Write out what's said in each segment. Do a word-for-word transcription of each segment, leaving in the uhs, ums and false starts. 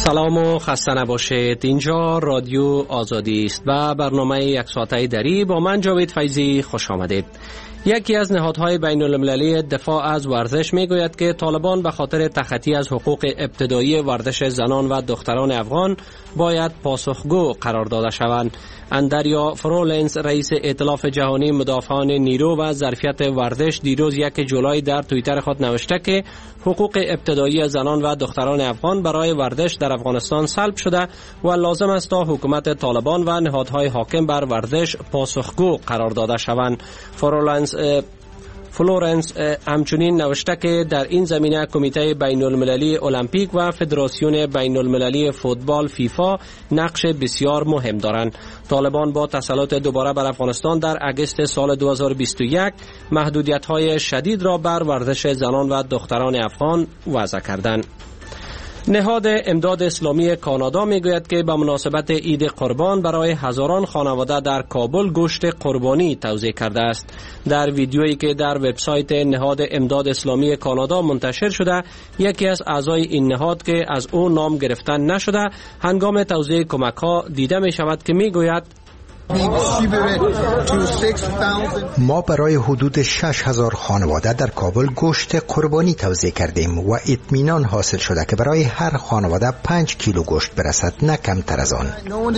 سلام و خسته نباشید. اینجا رادیو آزادی است و برنامه یک ساعته دری با من جاوید فیضی خوش آمدید. یکی از نهادهای بین المللی دفاع از ورزش می گوید که طالبان به خاطر تخطی از حقوق ابتدایی ورزش زنان و دختران افغان باید پاسخگو قرار داده شوند. اندریا فرولنس رئیس ائتلاف جهانی مدافعان نیرو و ظرفیت ورزش دیروز یک جولای در توییتر خود نوشته که حقوق ابتدایی زنان و دختران افغان برای ورزش در افغانستان سلب شده و لازم است تا حکومت طالبان و نهادهای حاکم بر ورزش پاسخگو قرار داده شوند. فرولنس فلورنس همچنین نوشته که در این زمینه کمیته بین المللی المپیک و فدراسیون بین المللی فوتبال فیفا نقش بسیار مهم دارند. طالبان با تسلط دوباره بر افغانستان در اگست سال دو هزار و بیست و یک محدودیت‌های شدید را بر ورزش زنان و دختران افغان وضع کردند. نهاد امداد اسلامی کانادا میگوید که به مناسبت عید قربان برای هزاران خانواده در کابل گوشت قربانی توزیع کرده است. در ویدیویی که در وبسایت نهاد امداد اسلامی کانادا منتشر شده، یکی از اعضای این نهاد که از او نام گرفتن نشده هنگام توزیع کمک‌ها دیده می شود که میگوید ما برای حدود شش هزار خانواده در کابل گوشت قربانی توزیع کردیم و اطمینان حاصل شده که برای هر خانواده پنج کیلو گوشت برسد، نه کمتر از آن.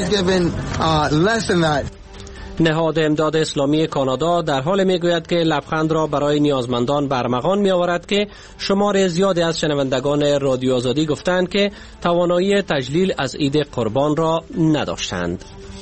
نهاد امداد اسلامی کانادا در حال میگوید که لبخند را برای نیازمندان برمغان می آورد که شمار زیادی از شنوندگان رادیو آزادی گفتند که توانایی تجلیل از عید قربان را نداشتند.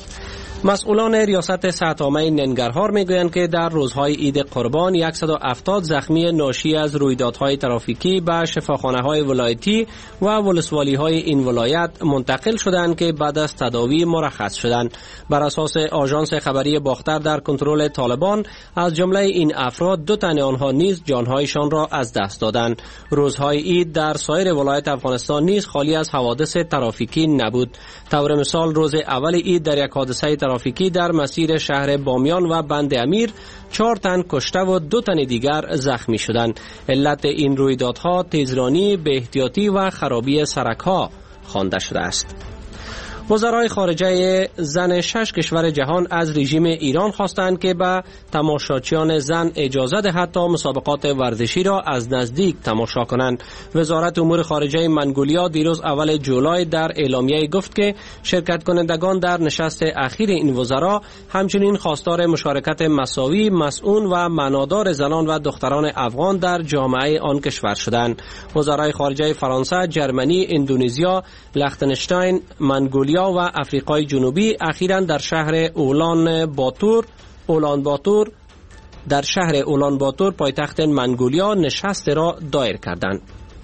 مسئولان ریاست صحت عامه ننگرهار میگویند که در روزهای عید قربان صد و هفتاد زخمی ناشی از رویدادهای ترافیکی به شفاخانه‌های ولایتی و ولسوالی‌های این ولایت منتقل شدند که بعد از تداوی مرخص شدند. بر اساس آژانس خبری باختر در کنترل طالبان از جمله این افراد دو تن آنها نیز جانهایشان را از دست دادند. روزهای عید در سایر ولایت افغانستان نیز خالی از حوادث ترافیکی نبود. طور مثال روز اول عید در یک حادثه ترافیکی در مسیر شهر بامیان و بند امیر چهار تن کشته و دو تن دیگر زخمی شدند. علت این رویدادها تیزرانی، بی احتیاطی و خرابی سرک‌ها خوانده شده است. وزرای خارجه زن شش کشور جهان از رژیم ایران خواستند که به تماشاچیان زن اجازه دهد تا مسابقات ورزشی را از نزدیک تماشا کنند. وزارت امور خارجه منگولیا دیروز اول جولای در اعلامیه گفت که شرکت کنندگان در نشست اخیر این وزرا همچنین خواستار مشارکت مساوی، مسئول و معنادار زنان و دختران افغان در جامعه آن کشور شدند. وزرای خارجه فرانسه، جرمنی، اندونزیا، لختنشتاین، منگولیا و افریقای جنوبی اخیراً در شهر اولان باتور اولان باتور در شهر اولان باتور پایتخت منگولیا نشست را دایر کردند.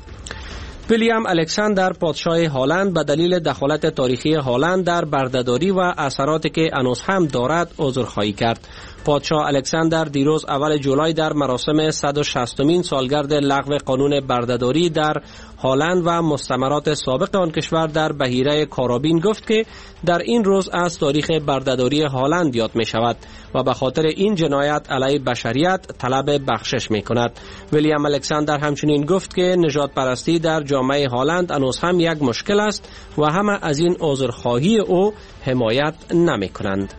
ویلیام الکساندر پادشاه هلند به دلیل دخالت تاریخی هلند در بردهداری و اثراتی که هنوز هم دارد عذرخواهی کرد. پادشاه الکساندر دیروز اول جولای در مراسم صد و شصتمین سالگرد لغو قانون بردهداری در هلند و مستعمرات سابق آن کشور در بحیره کارابین گفت که در این روز از تاریخ بردهداری هلند یاد می شود و به خاطر این جنایت علیه بشریت طلب بخشش می کند. ویلیام الکساندر همچنین گفت که نژاد پرستی در جامعه هلند هنوز هم یک مشکل است و همه از این عذرخواهی او حمایت نمی کنند.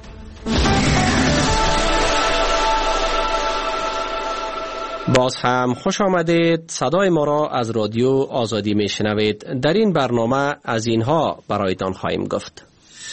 باز هم خوش آمدید. صدای ما را از رادیو آزادی می شنوید. در این برنامه از اینها برایتان خواهیم گفت.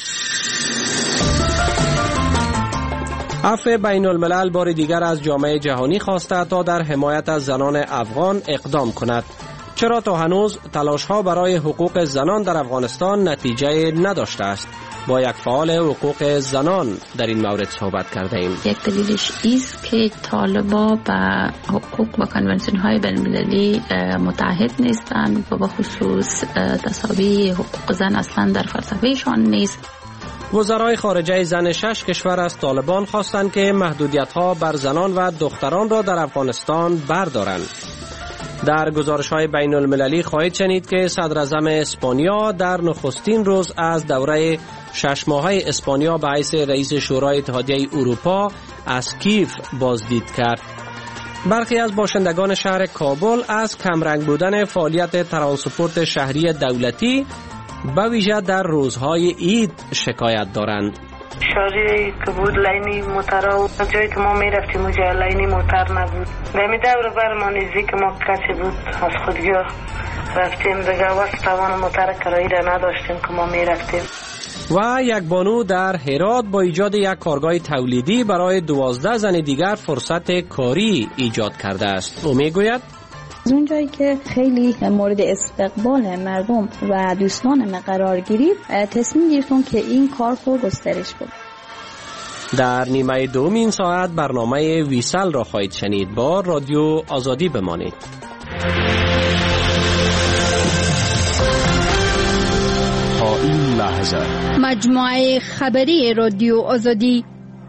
عفو بین الملل بار دیگر از جامعه جهانی خواسته تا در حمایت از زنان افغان اقدام کند. چرا تا هنوز تلاش‌ها برای حقوق زنان در افغانستان نتیجه نداشته است؟ با یک فعال حقوق زنان در این مورد صحبت کرده ایم. یک دلیلش ایست که طالبا به حقوق و کنونسیون های بین المللی متحد نیستند و به خصوص تساوی حقوق زن اصلا در فلسفهشان نیست. وزرای خارجه زن شش کشور از طالبان خواستند که محدودیت‌ها بر زنان و دختران را در افغانستان بردارند. در گزارش‌های بین المللی خواهید شنید که صدر اعظم اسپانیا در نخستین روز از دوره شش ماهه اسپانیا به حیث رئیس شورای اتحادیه اروپا از کیف بازدید کرد. برخی از باشندگان شهر کابل از کمرنگ بودن فعالیت ترانسپورت شهری دولتی به ویژه در روزهای عید شکایت دارند. شاری که بود لینی موتر و جایی که ما می رفتیم اونجا لینی موتر نبود. دمی دور بر ما نزدیک ما کسی بود از خودگاه رفتیم دیگه واسه توان موتر کرایی را نداشتیم که ما می رفتیم. و یک بانو در هرات با ایجاد یک کارگاه تولیدی برای دوازده زن دیگر فرصت کاری ایجاد کرده است. او می گوید از اونجایی که خیلی مورد استقبال مردم و دوستان ما قرار گرفت تصمیم گرفتم که این کار رو گسترش بدم. در نیمه دوم این ساعت برنامه ویسل را خواهید شنید. با رادیو آزادی بمانید. تا این لحظه مجموعه خبری رادیو آزادی.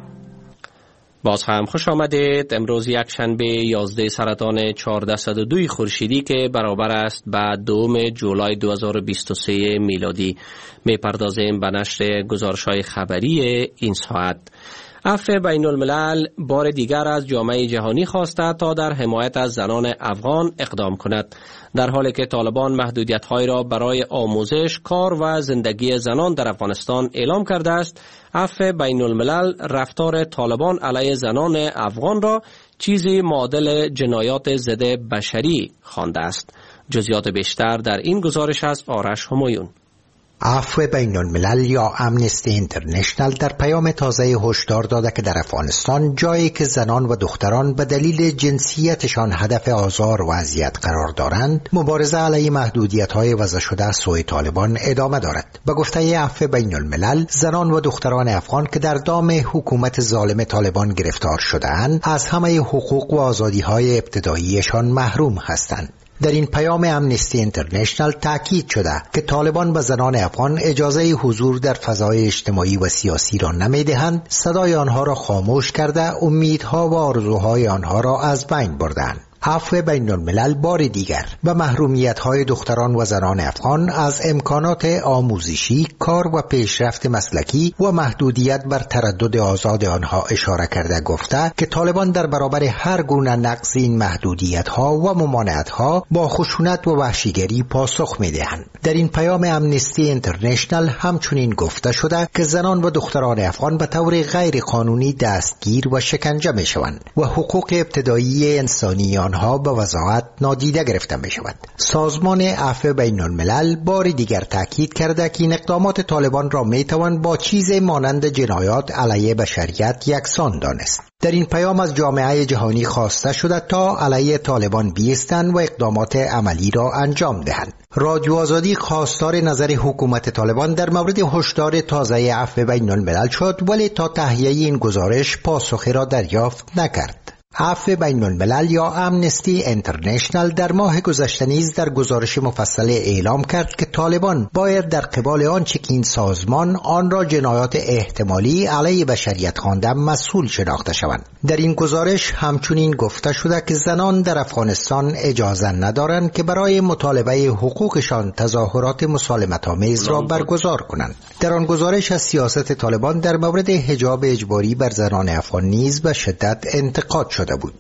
باز هم خوش آمدید. امروز یک شنبه یازده سرطان چهارصد و دو خورشیدی که برابر است با دوم جولای دو هزار و بیست و سه میلادی. می پردازیم به نشر گزارش‌های خبری این ساعت. عفو بین الملل بار دیگر از جامعه جهانی خواسته تا در حمایت از زنان افغان اقدام کند، در حالی که طالبان محدودیت‌های را برای آموزش، کار و زندگی زنان در افغانستان اعلام کرده است. عفو بین الملل رفتار طالبان علیه زنان افغان را چیزی معادل جنایات ضد بشری خوانده است. جزئیات بیشتر در این گزارش از آرش همایون. عفو بین الملل یا امنستی اینترنشنل در پیام تازه هشدار داده که در افغانستان جایی که زنان و دختران به دلیل جنسیتشان هدف آزار و اذیت قرار دارند، مبارزه علیه محدودیت‌های وضع شده از سوی طالبان ادامه دارد. به گفته عفو بین الملل، زنان و دختران افغان که در دام حکومت ظالم طالبان گرفتار شده‌اند، از همه حقوق و آزادی‌های ابتداییشان محروم هستند. در این پیام امنستی اینترنشنل تاکید شده که طالبان به زنان افغان اجازه حضور در فضای اجتماعی و سیاسی را نمیدهند، صدای آنها را خاموش کرده، امیدها و آرزوهای آنها را از بین بردند. عفو بین الملل بار دیگر به محرومیت‌های دختران و زنان افغان از امکانات آموزشی، کار و پیشرفت مسلکی و محدودیت بر تردد آزاد آنها اشاره کرده گفته که طالبان در برابر هر گونه نقض این محدودیت‌ها و ممانعت‌ها با خشونت و وحشیگری پاسخ می‌دهند. در این پیام امنستی اینترنشنل همچنین گفته شده که زنان و دختران افغان به طور غیر قانونی دستگیر و شکنجه می‌شوند و حقوق ابتدایی انسانی آنها به وضاحت نادیده گرفته می شود. سازمان عفو بین الملل بار دیگر تاکید کرده که این اقدامات طالبان را می توان با چیز مانند جنایات علیه بشریت یکسان دانست. در این پیام از جامعه جهانی خواسته شده تا علیه طالبان بیستند و اقدامات عملی را انجام دهند. رادیو آزادی خواستار نظر حکومت طالبان در مورد هشدار تازه عفو بین الملل شد، ولی تا تهیه این گزارش پاسخی را دریافت نکرد. عفو بین الملل یا امنستی اینترنشنل در ماه گذشته نیز در گزارش مفصل اعلام کرد که طالبان باید در قبال آنچه که این سازمان آن را جنایات احتمالی علیه بشریت خوانده مسئول شناخته شوند. در این گزارش همچنین گفته شده که زنان در افغانستان اجازه ندارند که برای مطالبه حقوقشان تظاهرات مسالمت‌آمیز را برگزار کنند. در آن گزارش از سیاست طالبان در مورد حجاب اجباری بر زنان افغان نیز به شدت انتقاد شده بود.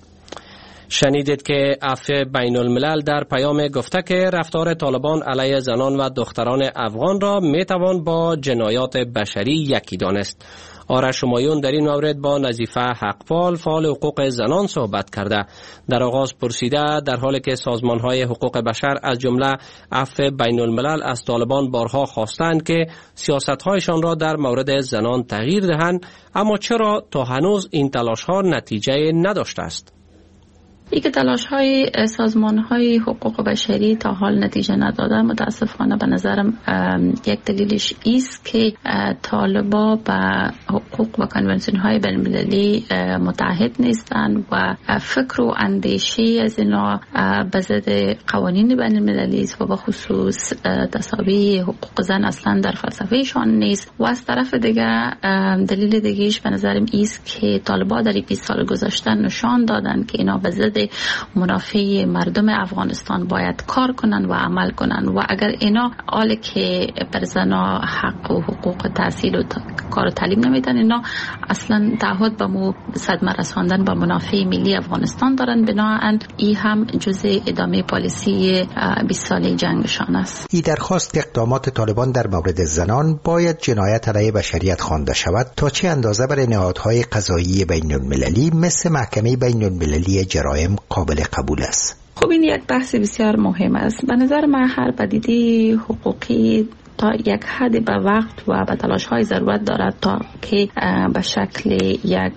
شنیدید که عفو بین الملل در پیام گفته که رفتار طالبان علیه زنان و دختران افغان را میتوان با جنایات بشری یکی دانست. آرش همایون در این مورد با نظیفه حقپال فعال حقوق زنان صحبت کرده. در آغاز پرسیده در حالی که سازمان‌های حقوق بشر از جمله عفو بین الملل از طالبان بارها خواستند که سیاست‌هایشان را در مورد زنان تغییر دهند، اما چرا تا هنوز این تلاش‌ها نتیجه نداشته است؟ ای که تلاش های سازمان های حقوق بشری تا حال نتیجه نداده، متاسفانه به نظرم یک دلیلش ایست که طالبا به حقوق و کنونسیون های بین المللی متحد نیستند و فکر و اندیشه از اینا به ضد قوانین بین المللی است و به خصوص تساوی حقوق زن اصلا در فلسفهشان نیست. و از طرف دیگه دلیل دیگهش به نظرم ایست که طالبا در بیست سال گذشته نشان دادن که اینا به ضد منافع مردم افغانستان باید کار کنن و عمل کنن و اگر اینا حالی که بر زنا حق و حقوق تحصیل و کار و تعلیم نمیدن. اینا اصلا تعهد به مو صدمه رساندن به منافع ملی افغانستان دارن. بنابراین این هم جزء ادامه پالیسی بیست ساله جنگشان است. این درخواست اقدامات طالبان در مورد زنان باید جنایت علیه بشریت خوانده شود تا چه اندازه برای نهادهای قضایی بین المللی مثل محکمه بین المللی جرایم قابل قبول است. خب این یک بحث بسیار مهم است. به نظر من هر پدیده حقوقی تا یک حد به وقت و به تلاش های ضرورت دارد تا که به شکل یک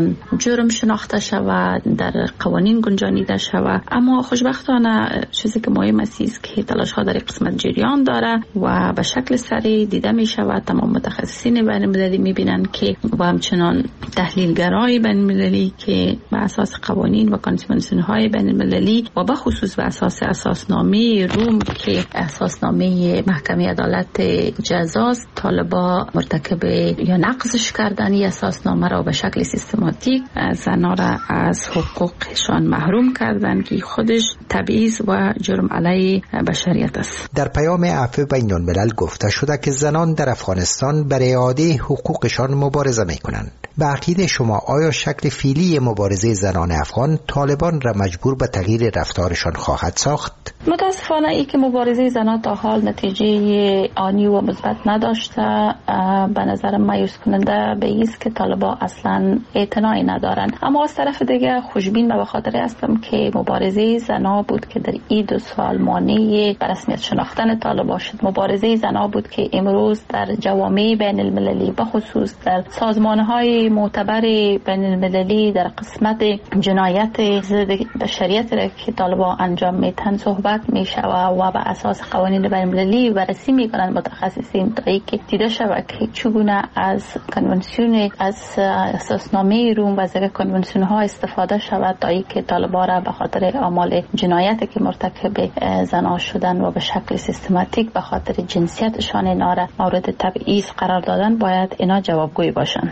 جرم شناخته شود، در قوانین گنجانیده شود. اما خوشبختانه چیزی که مهم است که تلاش ها در قسمت جریان داره و به شکل سریع دیده می شود. تمام متخصصین بین المللی می بینند که و همچنان تحلیلگرای بین المللی که به اساس قوانین و کنوانسیون های بین المللی و به خصوص به اساس اساسنامه روم که اساسنامه محکمه عدالت جزاست، طالبا مرتکب یا نقضش کردن این اساسنامه را به شکل سیستماتیک زنها را از حقوقشان محروم کردن که خودش تبعیض و جرم علیه بشریت است. در پیام عفو بین الملل گفته شده که زنان در افغانستان برای اعاده حقوقشان مبارزه میکنند. به عقیده شما آیا شکل فعلی مبارزه زنان افغان طالبان را مجبور به تغییر رفتارشان خواهد ساخت؟ متاسفانه ای که مبارزه زنان تا حال نتیجه آنی و مثبت نداشته، به نظر مایوس کننده به ایست که طالبان اصلا اعتنایی ندارن. اما از طرف دیگه خوشبین به خاطر هستم که مبارزه زنان بود که در این دو سال مانع به رسمیت شناختن طالبان شد. مبارزه زنان بود که امروز در جوامع بین المللی به خصوص در سازمان‌های معتبر بین المللی در قسمت جنایت ضد بشریت را که طالبان انجام میدن صحبت میشه و به اساس قوانین بین المللی بررسی میکنن متخصصین تا اینکه دیده شود که چگونه از کنوانسیون از اساسنامه روم و از کنوانسیون ها استفاده شود تا اینکه طالبان را به خاطر اعمال جنایتی که مرتکب زنان شدن و به شکل سیستماتیک به خاطر جنسیتشان اینا را مورد تبعیض قرار دادن باید اینا جوابگوی باشند.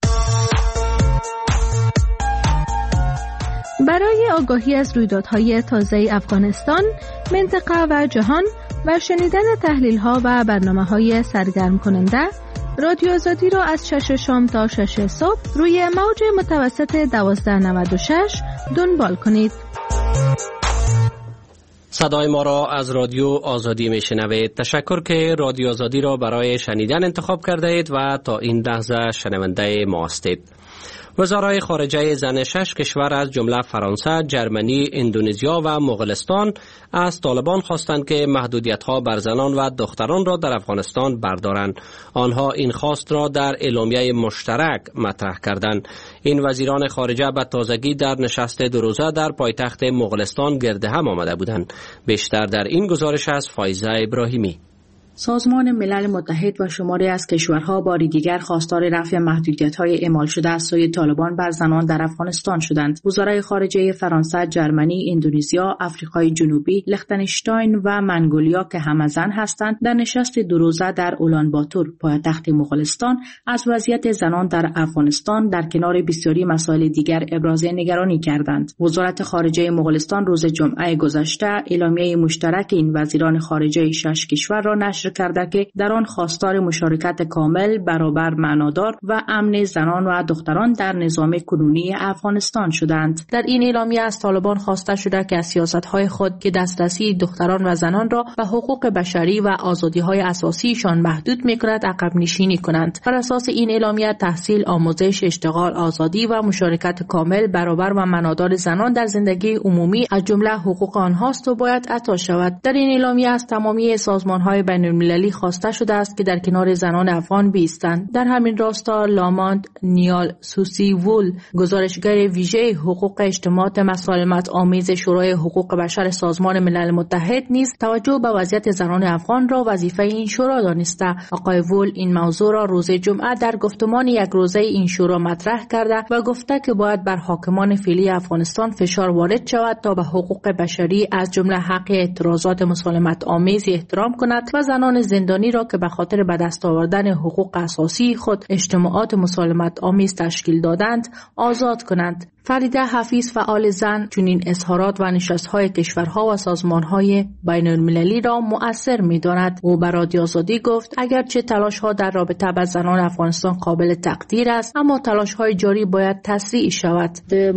برای آگاهی از رویدادهای تازه افغانستان، منطقه و جهان و شنیدن تحلیل‌ها و برنامه‌های سرگرم کننده، رادیو آزادی را از شش شام تا شش صبح روی موج متوسط دوازده نود و شش دنبال کنید. صدای ما را از رادیو آزادی میشنوید. تشکر که رادیو آزادی را برای شنیدن انتخاب کرده اید و تا این لحظه شنونده ما هستید. وزرای خارجه زن شش کشور از جمله فرانسه، جرمنی، اندونزیا و مغولستان از طالبان خواستند که محدودیت‌ها بر زنان و دختران را در افغانستان بردارند. آنها این خواست را در اعلامیه مشترک مطرح کردند. این وزیران خارجه به تازگی در نشست دو روزه در پایتخت مغولستان گرد هم آمده بودند. بیشتر در این گزارش از فایزه ابراهیمی. سازمان ملل متحد و شماری از کشورها باری دیگر خواستار رفع محدودیت‌های اعمال شده از سوی طالبان بر زنان در افغانستان شدند. وزرای خارجه فرانسه، جرمنی، اندونزیا، آفریقای جنوبی، لختنشتاین و منگولیا که همه زن هستند، در نشست دو روزه در اولانباتور، پایتخت مغولستان، از وضعیت زنان در افغانستان در کنار بسیاری مسائل دیگر ابراز نگرانی کردند. وزارت خارجه مغولستان روز جمعه گذشته اعلامیه مشترک این وزیران خارجه شش کشور را نشر کرده که در آن خواستار مشارکت کامل، برابر، معنادار و امن زنان و دختران در نظام کنونی افغانستان شدند. در این اعلامیه از طالبان خواسته شده که از سیاست‌های خود که دسترسی دختران و زنان را به حقوق بشری و آزادی‌های اساسیشان محدود می‌کند عقب نشینی کنند. بر اساس این اعلامیه تحصیل، آموزش، اشتغال، آزادی و مشارکت کامل، برابر و معنادار زنان در زندگی عمومی از جمله حقوق آنهاست و باید عطا شود. در این اعلامیه از تمامی سازمان‌های بین المللی خواسته شده است که در کنار زنان افغان بایستند. در همین راستا لاماند نیال سوسی وول، گزارشگر ویژه حقوق اجتماعات مسالمت آمیز شورای حقوق بشر سازمان ملل متحد نیز توجه به وضعیت زنان افغان را وظیفه این شورا دانسته. آقای وول این موضوع را روز جمعه در گفتمان یک روزه این شورا مطرح کرده و گفته که باید بر حاکمان فعلی افغانستان فشار وارد شود تا به حقوق بشری از جمله حق اعتراضات مسالمت آمیز احترام کند و زنان زندانی را که به خاطر به دست آوردن حقوق اساسی خود اجتماعات مسالمت آمیز تشکیل دادند آزاد کنند. فریده حفیظ فعال زن چنین اظهارات و نشست‌های کشورها و سازمان‌های بین‌المللی را مؤثر می‌داند. او به رادیو آزادی گفت اگرچه تلاش‌ها در رابطه با زنان افغانستان قابل تقدیر است، اما تلاش‌های جاری باید تسریع شود.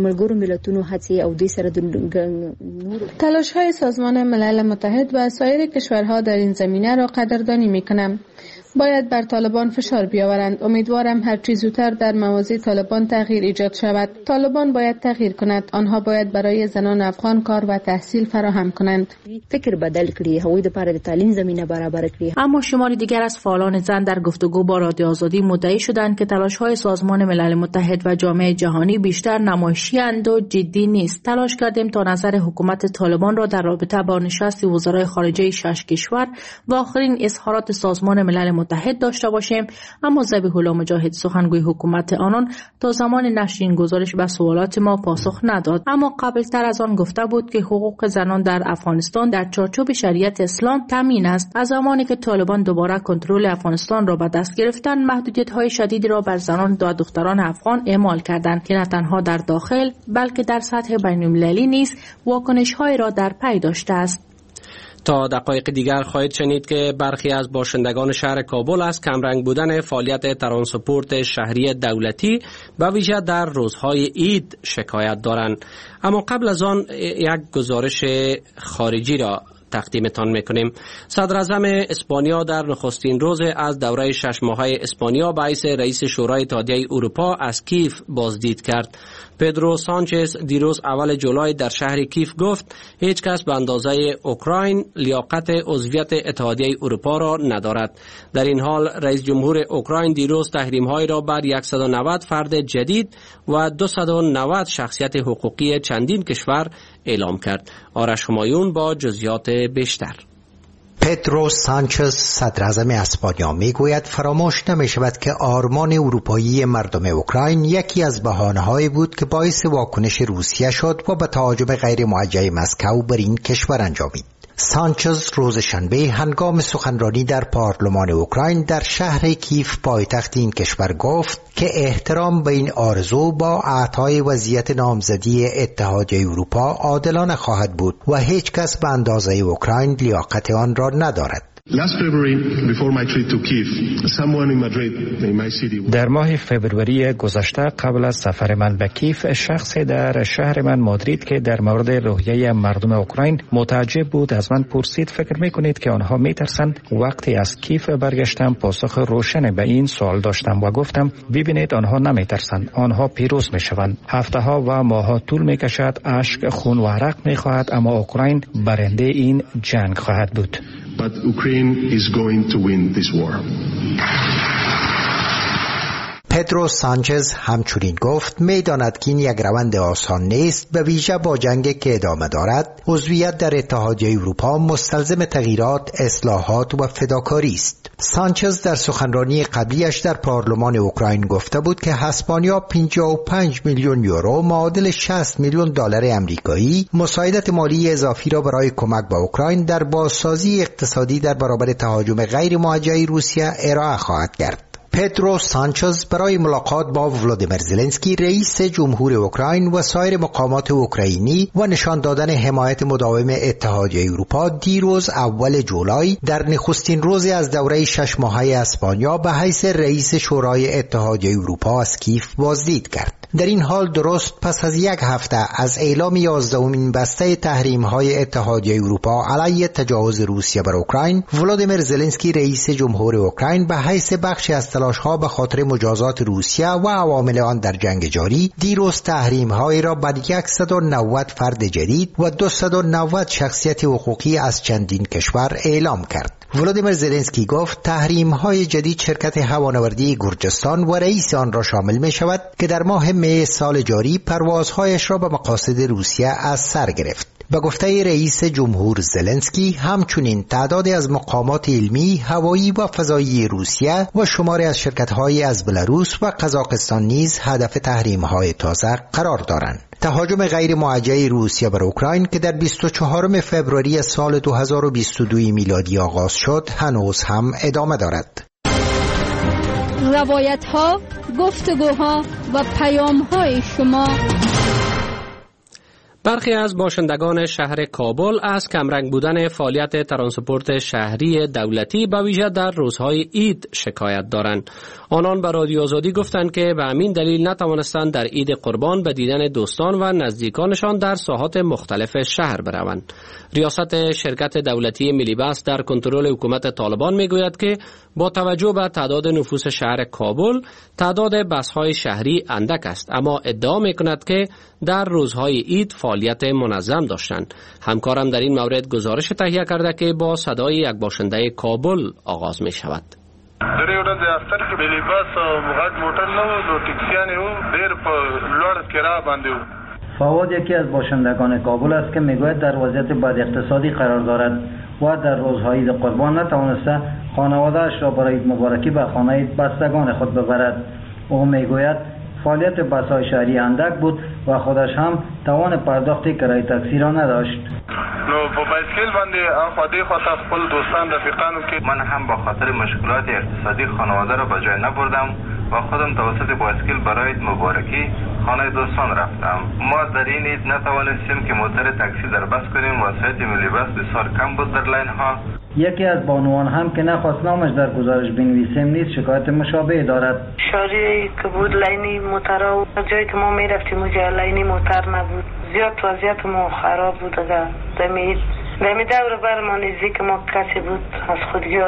تلاش‌های سازمان ملل متحد و سایر کشورها در این زمینه را قدردانی می‌کنم. باید بر طالبان فشار بیاورند. امیدوارم هر چیز زودتر در موازی طالبان تغییر ایجاد شود. طالبان باید تغییر کند. آنها باید برای زنان افغان کار و تحصیل فراهم کنند. فکر بدل کړي، هغوی لپاره د تعلیم زمینه برابر کړي. اما شماری دیگر از فعالان زن در گفتگو با رادیو آزادی مدعی شدند که تلاش‌های سازمان ملل متحد و جامعه جهانی بیشتر نمایشی‌اند و جدی نیست. تلاش کردیم تا نظر حکومت طالبان را در رابطه با نشست وزرای خارجه شش کشور و آخرین اظهارات سازمان ملل متحد داشته باشیم، اما ذبیح الله مجاهد سخنگوی حکومت آنان تا زمان نشر این گزارش به سوالات ما پاسخ نداد. اما قبل تر از آن گفته بود که حقوق زنان در افغانستان در چارچوب شریعت اسلام تامین است. از زمانی که طالبان دوباره کنترل افغانستان را به دست گرفتند، محدودیت‌های شدیدی را بر زنان و دختران افغان اعمال کردند که نه تنها در داخل بلکه در سطح بین‌المللی نیز واکنش‌های را در پی داشته است. تا دقایق دیگر خواهید شنید که برخی از باشندگان شهر کابل از کمرنگ بودن فعالیت ترانسپورت شهری دولتی به ویژه در روزهای عید شکایت دارند. اما قبل از آن یک گزارش خارجی را تقدیمتان میکنیم. صدر اعظم اسپانیا در نخستین روز از دوره شش ماهه اسپانیا به حیث رئیس شورای اتحادیه اروپا از کیف بازدید کرد. پدرو سانچز دیروز اول جولای در شهر کیف گفت هیچ کس به اندازه اوکراین لیاقت عضویت اتحادیه اروپا را ندارد. در این حال رئیس جمهور اوکراین دیروز تحریم‌های را بر صد و نود فرد جدید و دویست و نود شخصیت حقوقی چندین کشور اعلام کرد. آرش همایون با جزئیات بیشتر. پدرو سانچز صدر اعظم اسپانیا میگوید فراموش نمی شود که آرمان اروپایی مردم اوکراین یکی از بهانه‌هایی بود که باعث واکنش روسیه شد و به تهاجم غیر موجه مسکو بر این کشور انجامید. سانچز روز شنبه هنگام سخنرانی در پارلمان اوکراین در شهر کیف پایتخت این کشور گفت که احترام به این آرزو با اعطای وضعیت نامزدی اتحادیه اروپا عادلانه خواهد بود و هیچ کس به اندازه اوکراین لیاقت آن را ندارد. در ماه فبروری گذشته قبل از سفر من به کیف، شخصی در شهر من مادرید که در مورد روحیه مردم اوکراین متعجب بود از من پرسید فکر میکنید که آنها میترسند؟ وقتی از کیف برگشتم پاسخ روشن به این سوال داشتم و گفتم ببینید آنها نمیترسند، آنها پیروز میشوند. هفته ها و ماه ها طول میکشد، اشک، خون و عرق میخواهد، اما اوکراین برنده این جنگ خواهد بود. But Ukraine is going to win this war. پدرو سانچز همچنین گفت می‌داند که این یک روند آسان نیست، به ویژه با جنگ که ادامه دارد. عضویت در اتحادیه اروپا مستلزم تغییرات، اصلاحات و فداکاری است. سانچز در سخنرانی قبلیش در پارلمان اوکراین گفته بود که اسپانیا پنجاه و پنج میلیون یورو معادل شصت میلیون دلار آمریکایی مساعدت مالی اضافی را برای کمک به اوکراین در بازسازی اقتصادی در برابر تهاجم غیر موجه روسیه ارائه خواهد کرد. پدرو سانچز برای ملاقات با ولادیمیر زلنسکی رئیس جمهور اوکراین و سایر مقامات اوکراینی و نشان دادن حمایت مداوم اتحادیه اروپا دیروز اول جولای در نخستین روز از دوره شش ماهه اسپانیا به حیث رئیس شورای اتحادیه اروپا از کیف بازدید کرد. در این حال درست پس از یک هفته از اعلام یازدهمین بسته تحریم‌های اتحادیه اروپا علیه تجاوز روسیه بر اوکراین، ولادیمیر زلنسکی رئیس جمهور اوکراین به حیث بخشی از تلاش‌ها به خاطر مجازات روسیه و عوامل آن در جنگ جاری دیروز تحریم‌های را بر صد و نود فرد جدید و دویست و نود شخصیت حقوقی از چندین کشور اعلام کرد. ولادیمیر زلنسکی گفت تحریم‌های جدید شرکت هوانوردی گرجستان و رئیس آن را شامل می شود که در ماه می سال جاری پروازهایش را به مقاصد روسیه از سر گرفت. به گفته رئیس جمهور زلنسکی همچنین تعدادی از مقامات علمی، هوایی و فضایی روسیه و شماری از شرکت‌های از بلاروس و قزاقستان نیز هدف تحریم‌های تازه قرار دارند. تهاجم غیر موجه روسیه بر اوکراین که در بیست و چهارم فوریه سال دو هزار و بیست و دو میلادی آغاز شد هنوز هم ادامه دارد. روایت‌ها، گفتگوها و پیام‌های شما برخی از باشندگان شهر کابل از کمرنگ بودن فعالیت ترانسپورت شهری دولتی به ویژه در روزهای عید شکایت دارند. آنان به رادیو آزادی گفتند که به همین دلیل نتوانستند در عید قربان به دیدن دوستان و نزدیکانشان در ساحات مختلف شهر بروند. ریاست شرکت دولتی ملی بس در کنترل حکومت طالبان میگوید که با توجه به تعداد نفوس شهر کابل تعداد بس‌های شهری اندک است، اما ادعا میکند که در روزهای عید فعالیت منظم داشتند. همکارم در این مورد گزارش تهیه کرده که با صدای یک باشنده کابل آغاز می شود. درې ورځې اختر کې ملي بس او غټ موټر نه و، دو ټکسیانې و، ډېر په لوړ کرایه باندې و. فواد یکی از باشندگان کابل است که میگوید در وضعیت بد اقتصادی قرار دارد و در روزهای عید قربان نتوانسته خانواده‌اش را برای عید مبارکی به خانه بستگان خود ببرد. او میگوید فعالیت بس‌های شهری اندک بود و خودش هم توان پرداخت کرایه تاکسی را نداشت. نو په بایسکل باندې اخوا دې خوا ته خپل دوستان رفیقانو کې من هم با خاطر مشکلات اقتصادی خانواده را به جای نبردم و خودم توسط بایسکل برای عید مبارکی خانه دوستان رفتم. ما در این عید نتوانستیم که موتور تاکسی در بس کنیم، وسایط ملی بس بسیار کم بود در لاین ها. یکی از بانوان هم که نخواست نامش در گزارش بنویسیم نیز شکایت مشابه دارد. شاری که بود لینی موتر و جایی که ما میرفتیم اونجا لینی موتر نبود، زیاد وضعیت ما خراب بود. اگر دمید دمید دور بر ما نزدیک ما کسی بود از خودگاه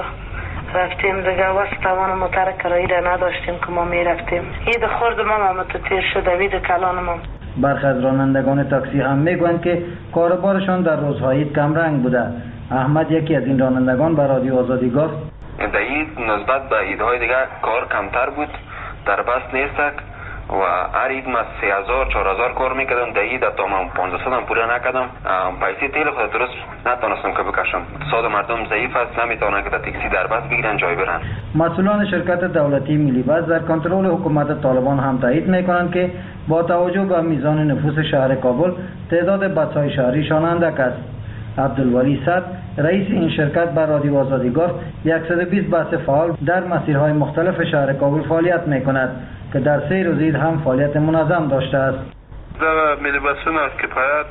رفتیم دیگه واسه توان موتر کرایی را نداشتیم که ما میرفتیم. عید خورد ما هم متتیر شده وید کلان ما. برخی از رانندگان تاکسی هم میگویند که کاروبارشان در روزهای عید کم رنگ بوده. احمد یکی از این رانندگان به رادیو آزادی گفت در عید نسبت به عیدهای دیگه کار کمتر بود، در بس نیستک و هر عید ما سه هزار چهار هزار کار میکردم. در عید تا من پانزده هم پوره نکردم. پیسه تیل خود درست نتونستم که بکشم. اقتصاد مردم ضعیف است، نمیتونن که تاکسی در بس بگیرن جای برن. مسئولان شرکت دولتی ملی بس در کنترل حکومت طالبان هم تایید میکنند که با توجه به میزان نفوس شهر کابل تعداد بس‌های شهریشان اندک است. عبدالولی صد رئیس این شرکت بر رادیو آزادی گفت صد و بیست بس فعال در مسیرهای مختلف شهر کابل فعالیت میکند که در سه روز عید هم فعالیت منظم داشته است. دا ملی بسونه کفایت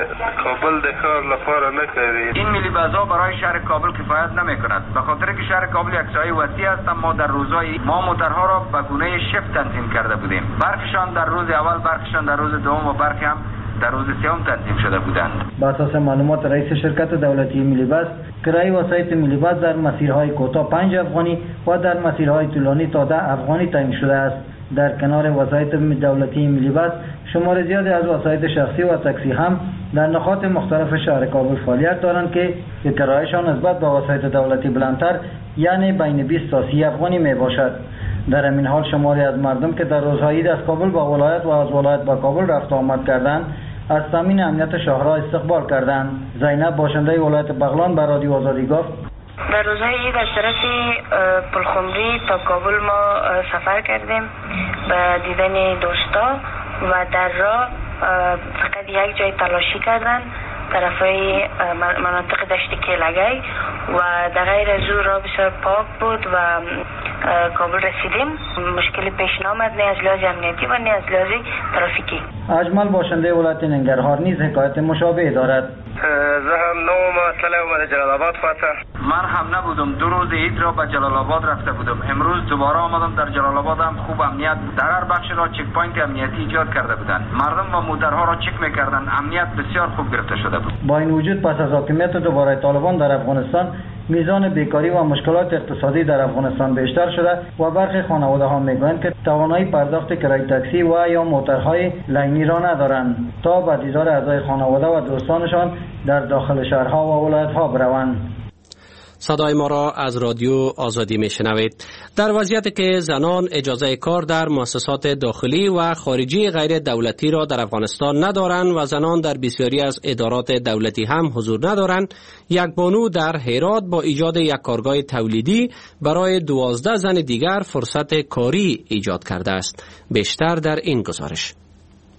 کابل د کار لپاره نکوي. این ملی بس‌ها برای شهر کابل کفایت نمیکند، به خاطر که شهر کابل یک ساحه وسیع است. اما در روزهای ما موترها را به گونه شفت تنظیم کرده بودیم. برخشان در روز اول، برخشان در روز دوم و برخی هم در روز سوم تنظیم شده بودند. بر اساس معلومات رئیس شرکت دولتی ملی بس، کرایه وسایط ملی بس در مسیرهای کوتاه پنج افغانی و در مسیرهای طولانی تا ده افغانی تعیین شده است. در کنار وسایط دولتی ملی بس، شمار زیادی از وسایط شخصی و تاکسی هم در نقاط مختلف شهر کابل فعالیت دارند که کرایه‌شان نسبت به وسایط دولتی بلندتر، یعنی بین بیست تا سی افغانی می باشد. در همین حال شماری از مردم که در روزهای عید از کابل به ولایت و از ولایت به کابل رفت و آمد کردند، از تامین امنیت شهرها استقبال کردند. زینب باشنده ولایت بغلان به رادیو آزادی گفت در روزهای عید از طرف پلخمری تا کابل ما سفر کردیم به دیدن دوستا و در راه فقط یک جای تلاشی کردن طرفای مناطق دشت کلگی و در غیر از او راه بسیار پاک بود و کابل رسیدیم. مشکلی پیش نامد، نه از لحاظ امنیتی و نه از لحاظ ترافیکی. اجمل باشنده ولایت ننگرهار نیز حکایت مشابه دارد. زه هم نوم تللی وم جلال آباد خواته. من هم نبودم، دو روز عید را به جلال آباد رفته بودم. امروز دوباره آمدم. در جلال آباد هم خوب امنیت بود. در هر بخش را چک پوینت امنیتی ایجاد کرده بودند. مردم و موترها را چک میکردند. امنیت بسیار خوب گرفته شده بود. با این وجود پس از حاکمیت دوباره طالبان در افغانستان، میزان بیکاری و مشکلات اقتصادی در افغانستان بیشتر شده و برخی خانواده ها میگویند که توانایی پرداخت کرایه تاکسی و یا موترهای لینی را ندارند تا به دیدار اعضای خانواده و دوستانشان در داخل شهرها و ولایت‌ها بروند. صدای ما را از رادیو آزادی میشنوید. در وضعیتی که زنان اجازه کار در مؤسسات داخلی و خارجی غیر دولتی را در افغانستان ندارند و زنان در بسیاری از ادارات دولتی هم حضور ندارند، یک بانو در هرات با ایجاد یک کارگاه تولیدی برای دوازده زن دیگر فرصت کاری ایجاد کرده است. بیشتر در این گزارش.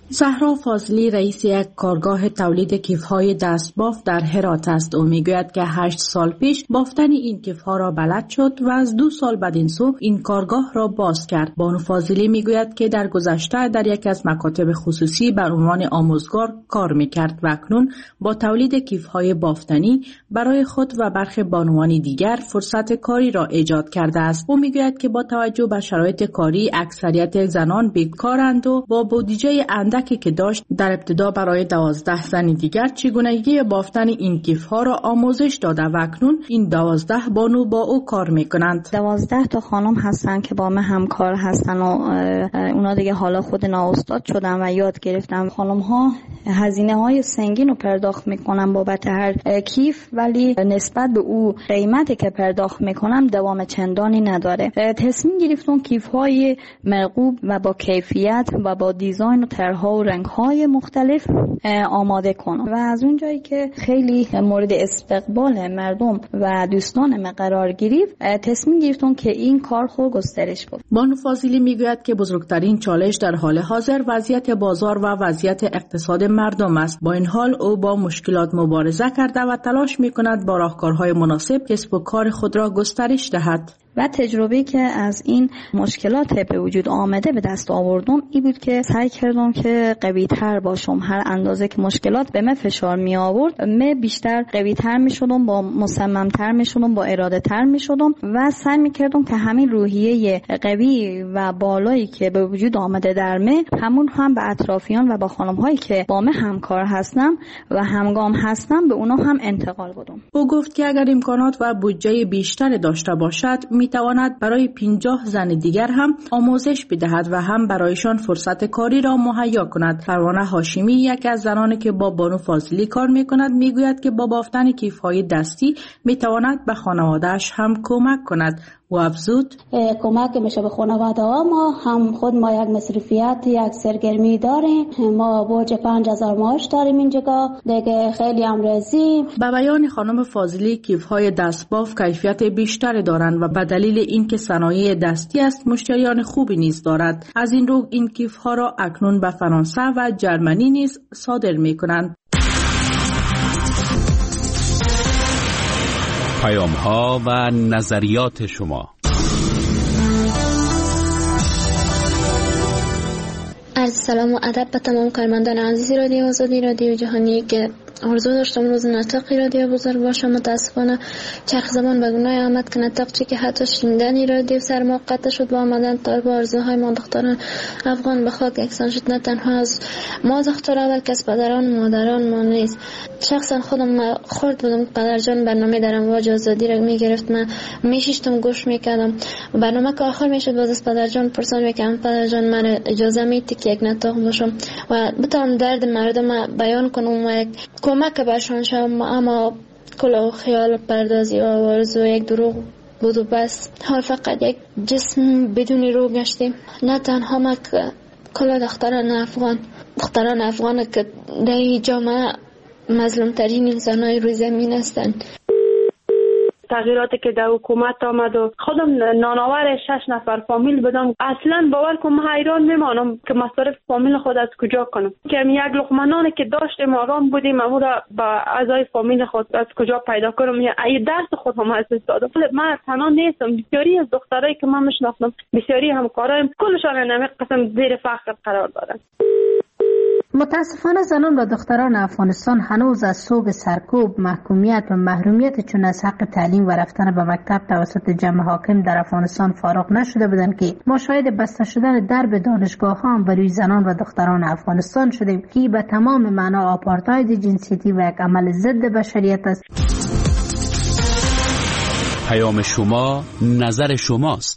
زهرا فاضلی رئیس یک کارگاه تولید کیف‌های دستبافت در هرات است. او میگوید که هشت سال پیش بافتن این کیف‌ها را بلد شد و از دو سال بعد این سو این کارگاه را باز کرد. بانو فاضلی میگوید که در گذشته در یک از مکاتب خصوصی بر عنوان آموزگار کار میکرد و اکنون با تولید کیف‌های بافتنی برای خود و برخی بانوان دیگر فرصت کاری را ایجاد کرده است. او میگوید که با توجه به شرایط کاری اکثریت زنان بیکارند و با بودجه اندک که داشت در ابتدا برای دوازده زن دیگر چگونگی بافتن این کیف‌ها را آموزش داده و اکنون این دوازده بانو با او کار میکنند. دوازده تا خانم هستن که با من همکار هستن و اونا دیگه حالا خود نااستاد شدن و یاد گرفتن. خانم ها هزینه های سنگین رو پرداخت میکنن بابت هر کیف، ولی نسبت به او قیمتی که پرداخت میکنم دوام چندانی نداره. تصمیم گرفتم کیف های مرغوب و با کیفیت و با دیزاین و طرح‌ها و رنگ‌های مختلف آماده کنم و از اون جایی که خیلی مورد استقبال مردم و دوستان من قرار گرفت تصمیم گرفتم که این کار خود گسترش بدم. بانو فاضلی میگوید که بزرگترین چالش در حال حاضر وضعیت بازار و وضعیت اقتصاد مردم است. با این حال او با مشکلات مبارزه کرده و تلاش میکند با راهکارهای مناسب کسب و کار خود را گسترش دهد. و تجربه که از این مشکلات به وجود آمده به دست آوردم این بود که سعی کردم که قوی تر باشم. هر اندازه که مشکلات به من فشار می آورد من بیشتر قوی تر می شدم، با مصمم تر می شدم، با اراده تر می شدم و سعی می کردم که همین روحیه قوی و بالایی که به وجود آمده در من همون هم به اطرافیان و با خانم هایی که با من همکار هستم و همگام هستم به اونا هم انتقال بدم. او گفت که اگر امکانات و بودجه بیشتر داشته باشد می تواند برای پنجاه زن دیگر هم آموزش بدهد و هم برایشان فرصت کاری را مهیا کند. پروانه هاشمی یک از زنانی که با بانو فاضلی کار می کند می گوید که با بافتن کیف‌های دستی می تواند به خانواده‌اش هم کمک کند و افزود کمک میشه به خانواده ها. ما هم خود ما یک مصرفیت یک سرگرمی داریم، ما بوج پنج هزار معاش داریم اینجا دیگه خیلی امروزی. به بیان خانم فاضلی کیف‌های دستباف کیفیت بیشتری دارند و به دلیل اینکه صنایع دستی است مشتریان خوبی نیز دارد. از این رو این کیف‌ها را اکنون به فرانسه و جرمنی نیز صادر می‌کنند. پیام‌ها و نظریات شما. عرض سلام و ادب به تمام کارمندان عزیز رادیو آزادی رادیو جهانی که آرزو داشتم روز نطقی رادیو بزرگ باشم. متاسفانه چرخ زمان به گناه آمد که نطق چی که حتی شنیدنی رادیو سر ما قطع شد با آمدن طالب آرزوهای ما دختران افغان به خاک یکسان شد. نه تنها از ما دخترها بلکه از پدران مادران ما نیز. شخصا خودم خورد بودم پدر جان برنامه در امواج آزادی را میگرفت، من میشیشتم گوش میکردم و برنامه که آخر میشد باز از پدر جان پرسان میکردم پدر جان من اجازه میدی که یک نطق باشم و بتونم درد مردم بیان کنم و یک کمک برشان شدم. اما کل خیال پردازی و آرزو یک دروغ بود و بس. حال فقط یک جسم بدون روح گشتیم. نه تنها ما که کل دختران افغان دختران افغان که در جامعه مظلوم ترین انسان‌های روی زمین هستند. تغییراتی که در حکومت آمد و خودم نانآور شش نفر فامیل بدم، اصلا باور کنم حیران میمانم که مصارف فامیل خود از کجا کنم. که یک لقمه نانی که داشتیم آرام بودیم امو را با اعضای فامیل خود از کجا پیدا کنم، یا ای درس خود هم از دادم. من تنها نیستم، بسیاری از دخترایی که من میشناسم، بسیاری همکارایم کلشان نمی قسم زیر فقر قرار دارن. متاسفانه زنان و دختران افغانستان هنوز از سوگ سرکوب، محکومیت و محرومیت چون از حق تعلیم و رفتن به مکتب توسط جمع حاکم در افغانستان فارغ نشده بودند که ما شاهد بسته شدن درب دانشگاه ها بر روی زنان و دختران افغانستان شدیم که به تمام معنا آپارتاید جنسیتی و یک عمل ضد بشریت است. پیام شما نظر شماست.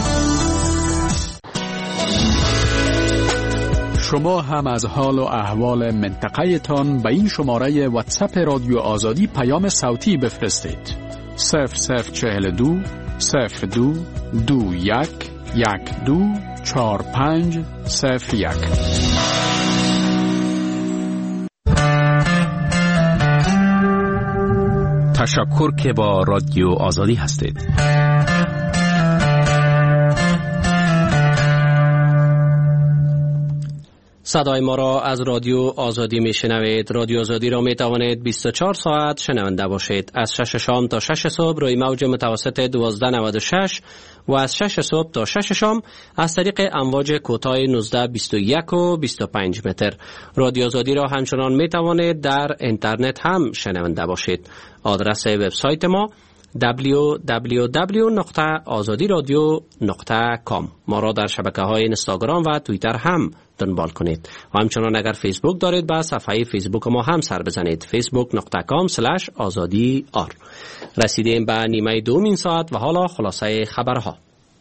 شما هم از حال و احوال منطقه تان به این شماره واتساپ رادیو آزادی پیام صوتی بفرستید. صفر صفر چهل دو صفر دو دو یک یک دو چهار پنج صفر یک. تشکر که با رادیو آزادی هستید. صدای ما را از رادیو آزادی می شنوید. رادیو آزادی را می توانید بیست و چهار ساعت شنونده باشید. از شش شام تا شش صبح روی موج متوسط دوازده نود و شش و از شش صبح تا شش شام از طریق امواج کوتاه نوزده بیست و یک و بیست و پنج متر. رادیو آزادی را همچنان می توانید در اینترنت هم شنونده باشید. آدرس وبسایت ما دبلیو دبلیو دبلیو نقطه آزادی رادیو نقطه کام. ما را در شبکه‌های اینستاگرام و توییتر هم دنبال کنید و همچنان اگر فیسبوک دارید به صفحه فیسبوک ما هم سر بزنید فیسبوک نقطه کام اسلش آزادی آر. رسیدیم به نیمه دوم این ساعت و حالا خلاصه خبرها.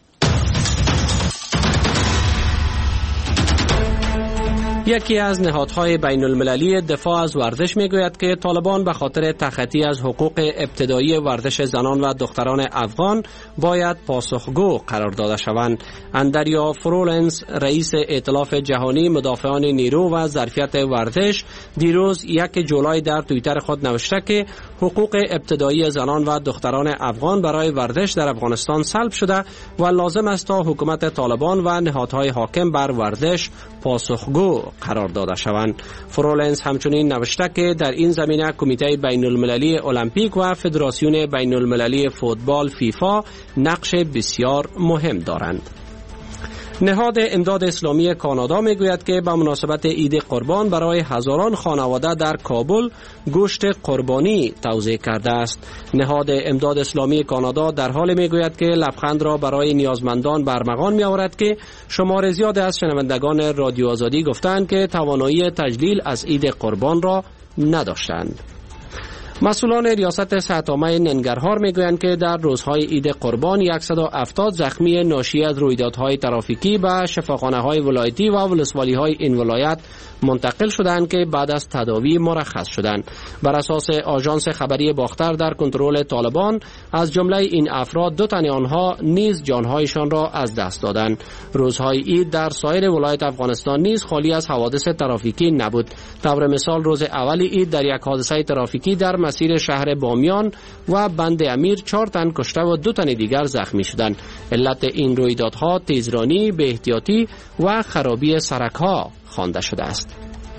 یکی از نهادهای بین المللی دفاع از ورزش میگوید که طالبان به خاطر تخطی از حقوق ابتدایی ورزش زنان و دختران افغان باید پاسخگو قرار داده شوند. اندریا فرولنس، رئیس ائتلاف جهانی مدافعان نیرو و ظرفیت ورزش، دیروز یک جولای در توییتر خود نوشته که حقوق ابتدایی زنان و دختران افغان برای ورزش در افغانستان سلب شده و لازم است تا حکومت طالبان و نهادهای حاکم بر ورزش پاسخگو قرار داده شوند. فرولنس همچنین نوشته که در این زمینه کمیته بین المللی المپیک و فدراسیون بین المللی فوتبال فیفا نقش بسیار مهم دارند. نهاد امداد اسلامی کانادا میگوید که به مناسبت عید قربان برای هزاران خانواده در کابل گوشت قربانی توزیع کرده است. نهاد امداد اسلامی کانادا در حال میگوید که لبخند را برای نیازمندان برمغان میآورد که شمار زیاد از شنوندگان رادیو آزادی گفتند که توانایی تجلیل از عید قربان را نداشتند. مسئولان ریاست صحت عامه ننگرهار میگویند که در روزهای عید قربان صد و هفتاد زخمی ناشی از رویدادهای ترافیکی به شفاخانه‌های ولایتی و ولسوالی‌های این ولایت منتقل شدند که بعد از تداوی مرخص شدند. بر اساس آژانس خبری باختر در کنترل طالبان از جمله این افراد دو تن آنها نیز جانهایشان را از دست دادند. روزهای عید در سایر ولایت افغانستان نیز خالی از حوادث ترافیکی نبود. طور مثال روز اول عید در یک حادثه ترافیکی در مسیر شهر بامیان و بند امیر چهار تن کشته و دو تن دیگر زخمی شدند. علت این رویدادها تیزرانی، بی احتیاطی و خرابی سرک‌ها خوانده شده است.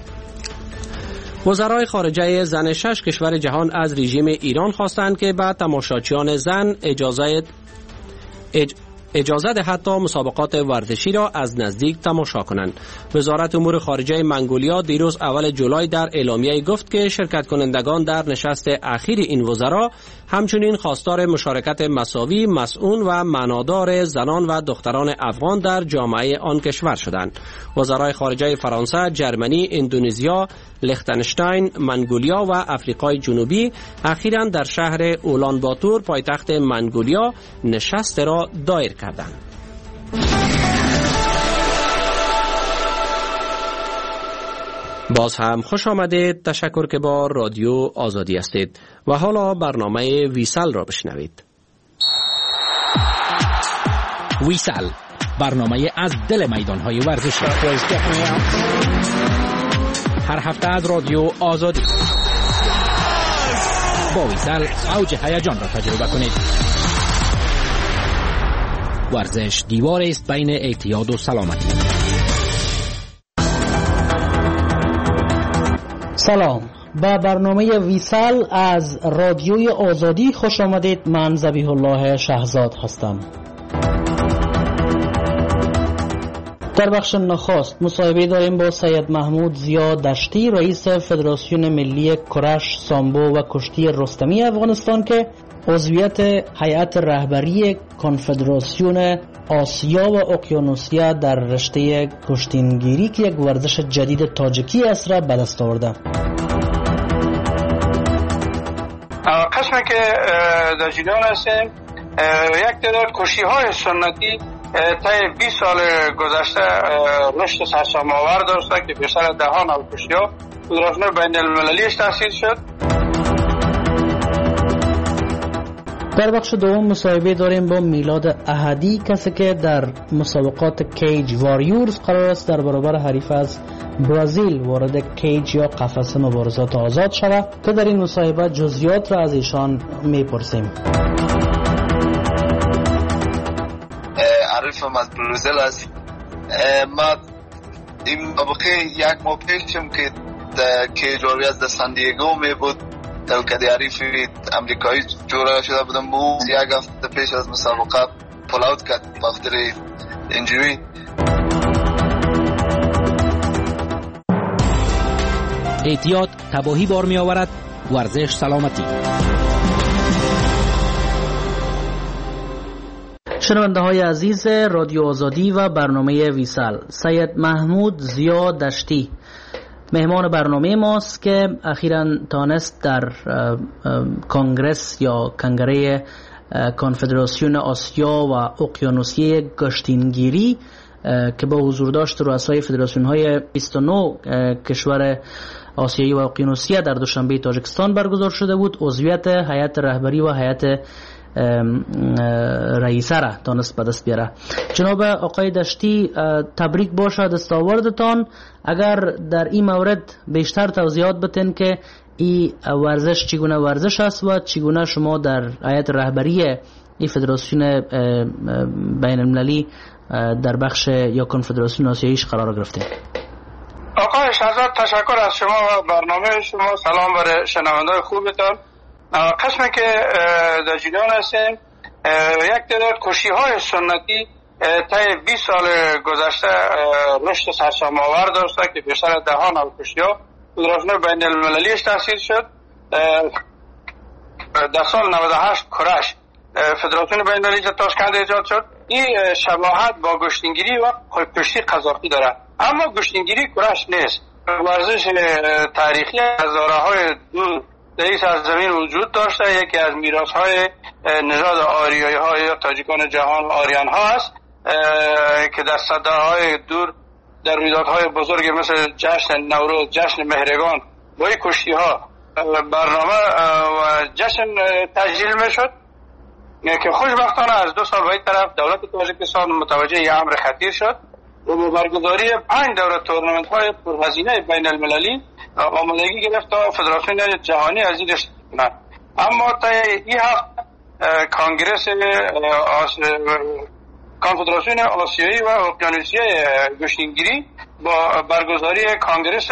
وزرای خارجه زن شش کشور جهان از رژیم ایران خواستند که به تماشاچیان زن اجازه اج... اجازه دهد تا مسابقات ورزشی را از نزدیک تماشا کنند. وزارت امور خارجه منگولیا دیروز اول جولای در اعلامیه گفت که شرکت کنندگان در نشست اخیر این وزرا همچنین خواستار مشارکت مساوی، مسئول و معنادار زنان و دختران افغان در جامعه آن کشور شدند. وزرای خارجه فرانسه، جرمنی، اندونزیا، لختنشتاین، منگولیا و افریقای جنوبی اخیراً در شهر اولان باتور پایتخت منگولیا نشست را دایر کردند. باز هم خوش آمدید. تشکر که با رادیو آزادی هستید و حالا برنامه ویسل را بشنوید. ویسل، برنامه از دل میدان‌های ورزشی. هر هفته از رادیو آزادی با ویسل اوج هیجان را تجربه کنید. ورزش دیوار است بین اعتیاد و سلامتی. سلام، به برنامه ویسل از رادیوی آزادی خوش آمدید. من ذبیح الله شهزاد هستم. در بخش نخست مصاحبه داریم با سید محمود ضیا دشتی، رئیس فدراسیون ملی کرش، سامبو و کشتی رستمی افغانستان که عضویت هیئت رهبری کنفدراسیون آسیا و اقیانوسیا در رشته کشتینگیری که یک ورزش جدید تاجیکی است را به دست آورده. قسمی که در جریان هستیم یک تعداد کشتی های سنتی طی بیست سال گذشته رشد سرسام‌آور داشته که بیشتر دهان و کشتی ها فدراسیون بین المللیش تأسیس شد. در بخش دوم مصاحبه داریم با میلاد احدی، کسی که در مسابقات کیج واریورز قرار است در برابر حریف از برزیل وارد کیج یا قفس مبارزات آزاد شود که در این مصاحبه جزئیات را از ایشان میپرسیم. عرفم از برزیل است. ما این مسابقه یک ماه پیشم که کیجوری از سان دیگو می بود تلکدی حریف امریکایی جوره شده بودم بود یک هفته پیش از مسابقه پول اوت کرد بخاطر اینجوری. احتیاط تباهی بار می آورد. ورزش سلامتی. شنونده های عزیز رادیو آزادی و برنامه ویسال، سید محمود ضیا دشتی مهمان برنامه ماست که اخیراً تانست در کنگرس یا کنگره کنفدراسیون آسیا و اقیانوسیه گشتینگیری که با حضور داشت رؤسای فدراسیون های بیست و نه کشور آسیایی و اقیانوسیه در دوشنبه تاجیکستان برگزار شده بود، عضویت هیئت رهبری و هیئت رئیسه را تانست به دست بیاره. جناب آقای دشتی، تبریک باشه دستاوردتان. اگر در این مورد بیشتر توضیحات بدین که این ورزش چگونه ورزش است و چگونه شما در هیئت رهبری این فدراسیون بین المللی در بخش یا کنفدراسیون آسیاییش قرار گرفتید. آقای شهزاد، تشکر از شما و برنامه شما. سلام برای شنوندگان خوبتان. قسمی که در جریان هستیم، یک تعداد کشی های سنتی طی بیست سال گذشته رشد سرسام‌آور داشته که بیشتر دهان و کشی ها فدراسیون بین المللیش تأسیس شد. در سال نود و هشت کرش فدراسیون بین المللی تاشکند ایجاد شد. این شباهت با گشتینگیری و کشتی قزاقی داره، اما گشتینگیری کرش نیست. ورزش تاریخی هزاره های دور در این سرزمین وجود داشته. یکی از میراث های نژاد آریایی ها یا تاجیکان جهان آریان ها است که در صده های دور در رویدادهای بزرگ مثل جشن نوروز، جشن مهرگان با این کشتی ها برنامه و جشن تجلیل می شد که خوشبختانه از دو سال به این طرف دولت تاجیکستان متوجه این امر خطیر شد و با برگزاری پنج دوره تورنمنت های پرهزینه بین المللی آمادگی گرفت تا فدراسیون جهانی از این رشد کنند. اما تا این هفته کانگرس آس... کنفدراسیون آسیایی و اقیانوسیه گشتینگیری با برگزاری کانگرس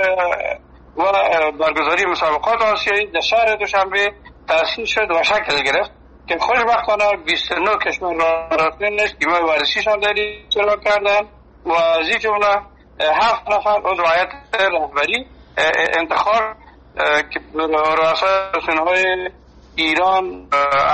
و برگزاری مسابقات آسیایی در شهر دوشنبه تأسیس شد و شکل گرفت که خوشبختانه بیست و نه کشور رفتنش تیم‌های ورزشیشان در اشتراک کردند و از این جمله هفت نفر عضو هیئت رهبری انتخاب که رؤسای فدراسیون‌های ایران،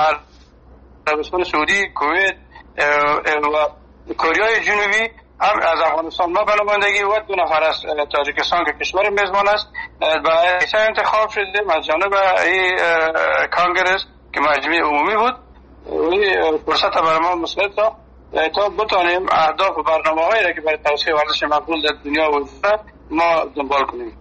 عربستان سعودی، کویت و کره جنوبی هم از افغانستان ما به نمایندگی و دو نفر از تاجیکستان که کشور میزبان است به رئیس انتخاب شدیم از جانب این کانگرس که مجمع عمومی بود. این فرصت برای ما مساعد تا تا بتانیم اهداف و برنامه‌هایی را که برای توسعه ورزش مقبول در دنیا وجود دارد ما دنبال کنیم.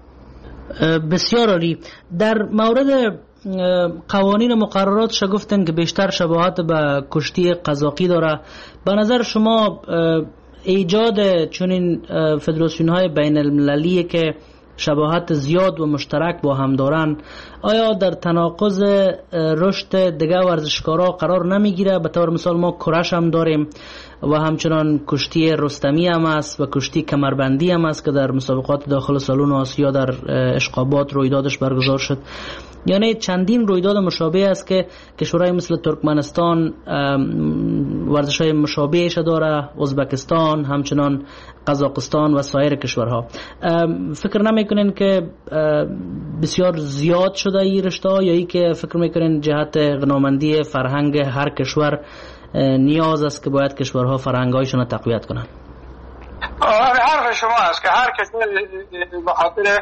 بسیار عالی. در مورد قوانین و مقررات شا گفتن که بیشتر شباهت به کشتی قزاقی داره. به نظر شما ایجاد چنین فدراسیون های بین المللی که شباهت زیاد و مشترک با هم دارن آیا در تناقض رشد دیگه ورزشکارا قرار نمیگیره؟ به طور مثال ما کرش هم داریم و همچنان کشتی رستمی هم است و کشتی کمربندی هم است که در مسابقات داخل سالن آسیا در اشقابات رویدادش برگزار شد. یعنی چندین رویداد مشابه است که کشورهای مثل ترکمنستان ورزش‌های مشابهش داره، ازبکستان، همچنان قزاقستان و سایر کشورها. فکر نمیکنین که بسیار زیاد شده این رشته یا ای که فکر میکنین جهت غنامندی فرهنگ هر کشور نیاز است که باید کشورها فرهنگایشون رو تقویت کنن؟ حرف شما است که هر کشور به خاطر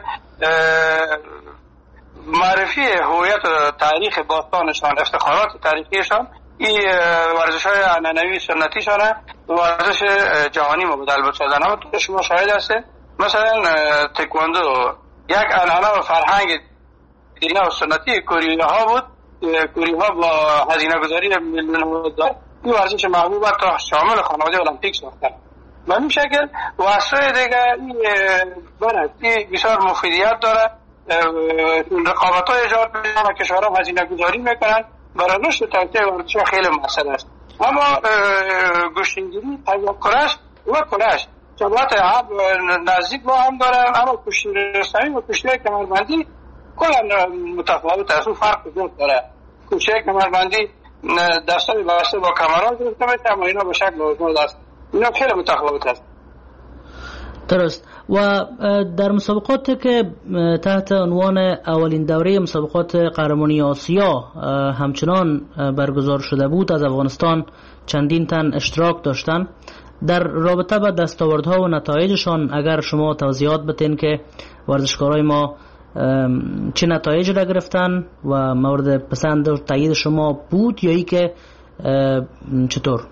معرفی هویت و تاریخ باستانشان، افتخارات تاریخیشان، این ورزش های عنعنوی سنتیشان ورزش جهانی مبدل بسازن. اما تو شما شاهد هستید مثلا تکواندو یک عنعنه و فرهنگ دینی و سنتی کره ها بود. کره ها با هزینه گذاری میلیون دلار این ورزش محبوب تا شامل خانواده المپیک ساختن. به این شکل واسطه دیگه این بسیار مفیدیت داره. رقابت های ایجاد میکنن و کشورها هزینه گذاری میکنن برای رشد توسعه ورزش خیلی مسئله است. اما گشتینگیری و کرش و کرش شباهت هم نزدیک با هم دارن، اما کشتی رستمی و کشتی کمربندی کلا متفاوت است و فرق زیاد داره. کشتی کمربندی دستای واسه با کامران گرفته میشه، اما اینا به شکل آزاد است. اینا خیلی متفاوت است. درست. و در مسابقات که تحت عنوان اولین دوره مسابقات قهرمانی آسیا همچنان برگزار شده بود، از افغانستان چندین تن اشتراک داشتن. در رابطه با دستاوردها و نتایجشان اگر شما توضیحات بدین که ورزشکارای ما چه نتایجی را گرفتن و مورد پسند و تایید شما بود یا ای که چطور؟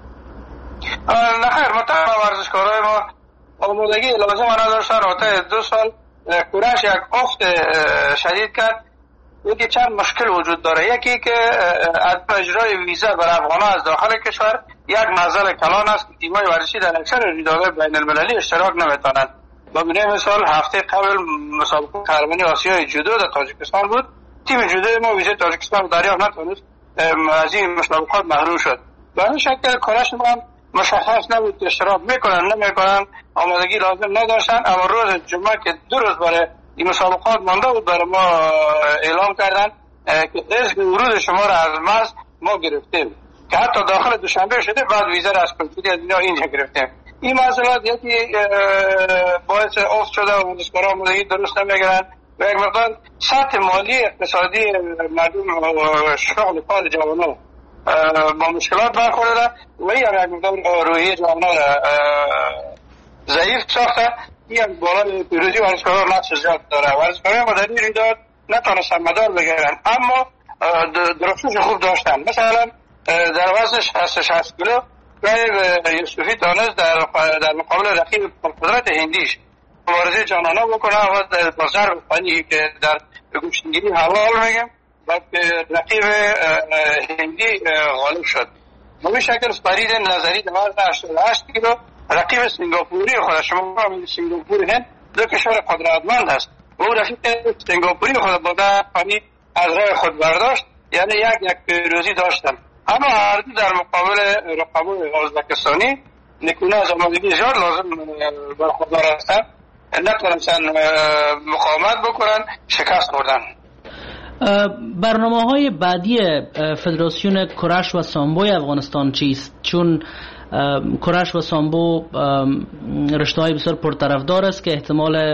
نه خیر، مطمئن ورزشکارای ما آمادگی لازم نداشتن. تا دو سال کورش یک افت شدید کرد. یکی چند مشکل وجود داره. یکی که عدم اجرای ویزا برای افغان‌ها از داخل کشور یک معضل کلان است که تیم‌های ورزشی در اکثر رویدادهای بین المللی اشتراک نمیتونند. با مثال هفته قبل مسابقه قهرمانی آسیای جودو در تاجیکستان بود. تیم جودو ما ویزای تاجیکستان دریافت نتونست، از این مسابقات محروم شد. به همین شکل کارش ما مشخص نبود که اشتراک میکنن نمیکنن، آمادگی لازم نداشتن. اما روز جمعه که دو روز برای این مسابقات مانده بود برای ما اعلام کردن که اذن ورود شما را از مرز ما گرفتیم، که حتی داخل دوشنبه شده، بعد ویزا را از کنسولی از اینا اینجا گرفتیم. این مسئلات یکی باعث افت شده و ورزشکاران آمادگی درست نمیگیرن و یک مقدار سطح مالی اقتصادی مردم و شغل کار جوانان با مشکلات برخورده و این هم یک مقدار روحیه جوانان را ضعیف ساخته. این هم بالای پیروزی ورزشکاران نقش زیاد داره. ورزشکاران ما در این رویداد نتونستن مدال بگیرن، اما درخشش خوب داشتن. مثلا در وزن شصت شصت کیلو رای یوسفی تانست در در مقابل رقیب قدرت هندیش مبارزه جانانه بکنه و با ضرب فنی که در گوشتگیری حلال میگم بعد رقیب هندی غالب شد. به این شکل فرید نظری در وزن هشتاد و هشت کیلو رقیب سنگاپوری خود، شما سنگاپور هند دو کشور قدرتمند است، و او رقیب سنگاپوری خود با فنی از راه خود برداشت، یعنی یک یک پیروزی داشتن. اما هر دو در مقابل رقبای ازبکستانی نکونه از آمادگی زیاد لازم برخوردار هستند، نتونستن مقاومت بکنن، شکست خوردن. برنامه های بعدی فدراسیون کرش و سامبوی افغانستان چیست؟ چون کرش و سامبو رشته های بسیار پرطرفدار است که احتمال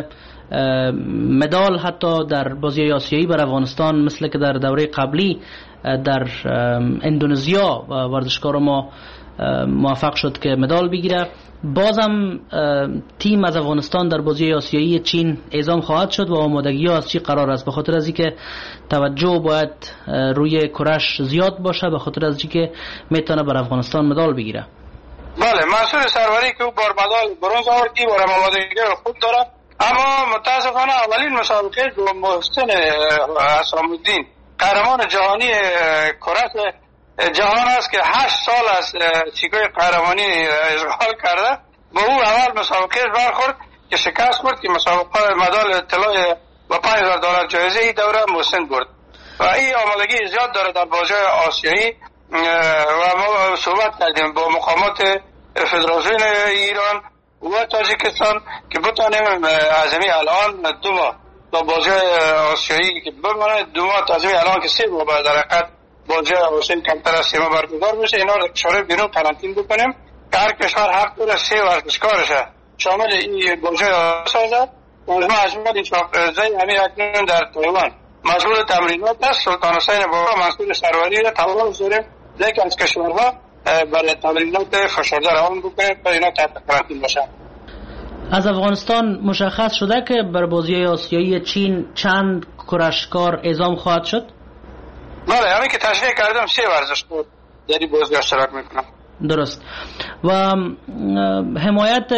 مدال حتی در بازی آسیایی بر افغانستان مثل که در دوره قبلی در اندونزیا ورزشکار ما موفق شد که مدال بگیره. بازم تیم از افغانستان در بازی آسیایی چین اعزام خواهد شد و آمادگی ها از چی قرار است؟ به خاطر از اینکه توجه باید روی کرش زیاد باشه، به خاطر از اینکه میتونه بر افغانستان مدال بگیره. بله، منصور سروری که او بار مدال برنز آورد، این بار آمادگی خود داره، اما متاسفانه اولین مسابقه دو محسن حسام الدین قهرمان جهانی کرش جهان است که هشت سال از چیکای قهرمانی اشغال کرده، با او اول مسابقه برخورد که شکست خورد که مسابقه مدال طلای با پنج هزار دلار جایزه ای دوره محسن برد و این آمادگی زیاد داره در بازی آسیایی. و ما صحبت کردیم با مقامات فدراسیون ایران و تاجیکستان که بتانیم از همین الان دو ماه تا بازی آسیایی که بمانه، دو ماه تا از همین الان که سه ماه باید در حقیقت بازی آسیایی کمتر از سه ماه برگزار بشه، اینا رو کشور بیرون قرنطین بکنیم که هر کشور حق داره سه ورزشکارشه شامل این بازی سازد. مجموع اجمال این چاقزه همین اکنون در تایوان مشغول تمرینات است. سلطان حسین بابا منصور سروری را تمام داریم لیکن از کشورها برای تمرینات فشرده روان بکنیم تا اینا تحت قرنطین باشن. از افغانستان مشخص شده که بر بازی آسیایی چین چند کرشکار اعزام خواهد شد؟ بله، همین که تشریح کردم سه ورزشکار در این بازی اشتراک میکنم. درست. و حمایت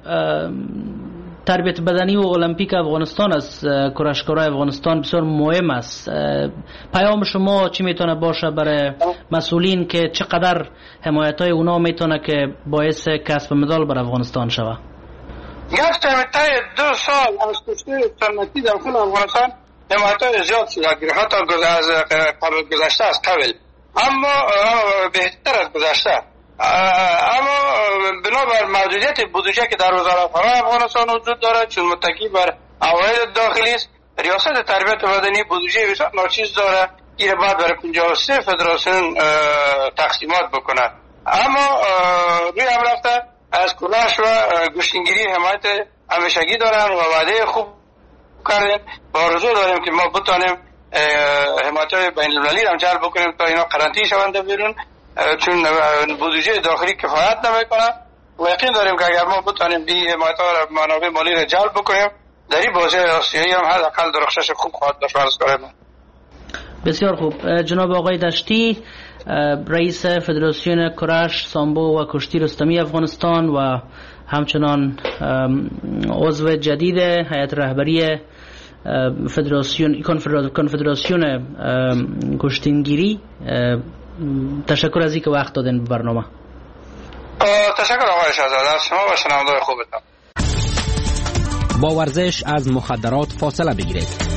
تربیت بدنی و المپیک افغانستان از کرشکارای افغانستان بسیار مهم است. پیام شما چی میتونه باشه برای مسئولین که چقدر حمایت های اونا میتونه که باعث کسب مدال بر افغانستان شود؟ گفت حمایت دو سال از کشتی سنتی داخل افغانستان حمایت های زیاد شده، حتی از قبل گذشته از قبل، اما بهتر از گذشته. اما بنابر محدودیت بودجه که در وزارت خانه افغانستان وجود دارد، چون متکی بر عواید داخلی است، ریاست تربیت بدنی بودجه بسیار ناچیز داره که بعد برای پنجاه و سه فدراسیون تقسیمات بکنه. اما روی هم رفته از کلاش و گوشتنگیری حمایت همیشگی دارن و وعده خوب کردن و آرزو داریم که ما بتانیم حمایت های بین المللی هم جلب بکنیم تا اینا قرنطینه شونده بیرون، چون بودجه داخلی کفایت نمیکنه و یقین داریم که اگر ما بتانیم این حمایت ها را منابع مالی را جلب بکنیم در این بازه آسیایی هم حداقل درخشش خوب خواهد داشت. فرض کنیم. بسیار خوب. جناب آقای دشتی، رئیس فدراسیون کرش سامبو و کشتی رستمی افغانستان و همچنان عضو جدید هیئت رهبری فدراسیون کنفدراسیون کشتیگیری، تشکر از اینکه وقت دادن به برنامه. تشکر آقای شهزاده از شما و شنوندگان خوبتان. با ورزش از مخدرات فاصله بگیرید.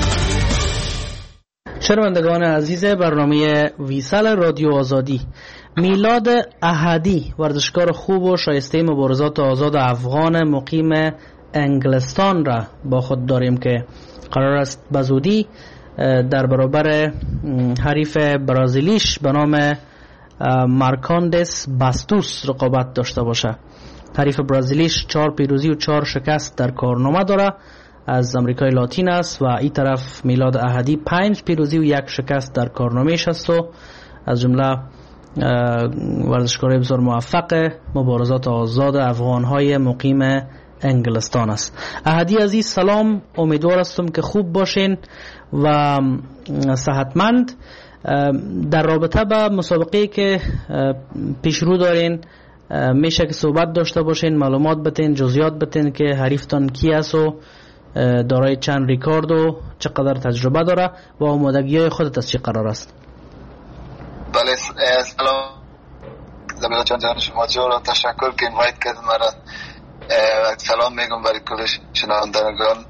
شنوندگان عزیز برنامه ویسال رادیو آزادی، میلاد احدی ورزشکار خوب و شایسته مبارزات آزاد افغان مقیم انگلستان را با خود داریم که قرار است بزودی در برابر حریف برازیلیش به نام مارکاندس باستوس رقابت داشته باشه. حریف برازیلیش چهار پیروزی و چهار شکست در کارنامه داره، از امریکای لاتین است و این طرف میلاد احدی پنج پیروزی و یک شکست در کارنامه‌اش است و از جمله ورزشکار بسیار موفق مبارزات آزاد افغان‌های مقیم انگلستان است. احدی عزیز سلام، امیدوار هستم که خوب باشین و صحتمند. در رابطه با مسابقه که پیش رو دارین میشه که صحبت داشته باشین، معلومات بتین، جزئیات بتین که حریفتان کی است و دارای چند ریکارد و چقدر تجربه داره و آمادگی‌های خودت از چی قرار است؟ بله سلام زبیلا جان جان شما جورا، تشکر که اینوایت کردن مرا. سلام میگم برای کل شنوندگان.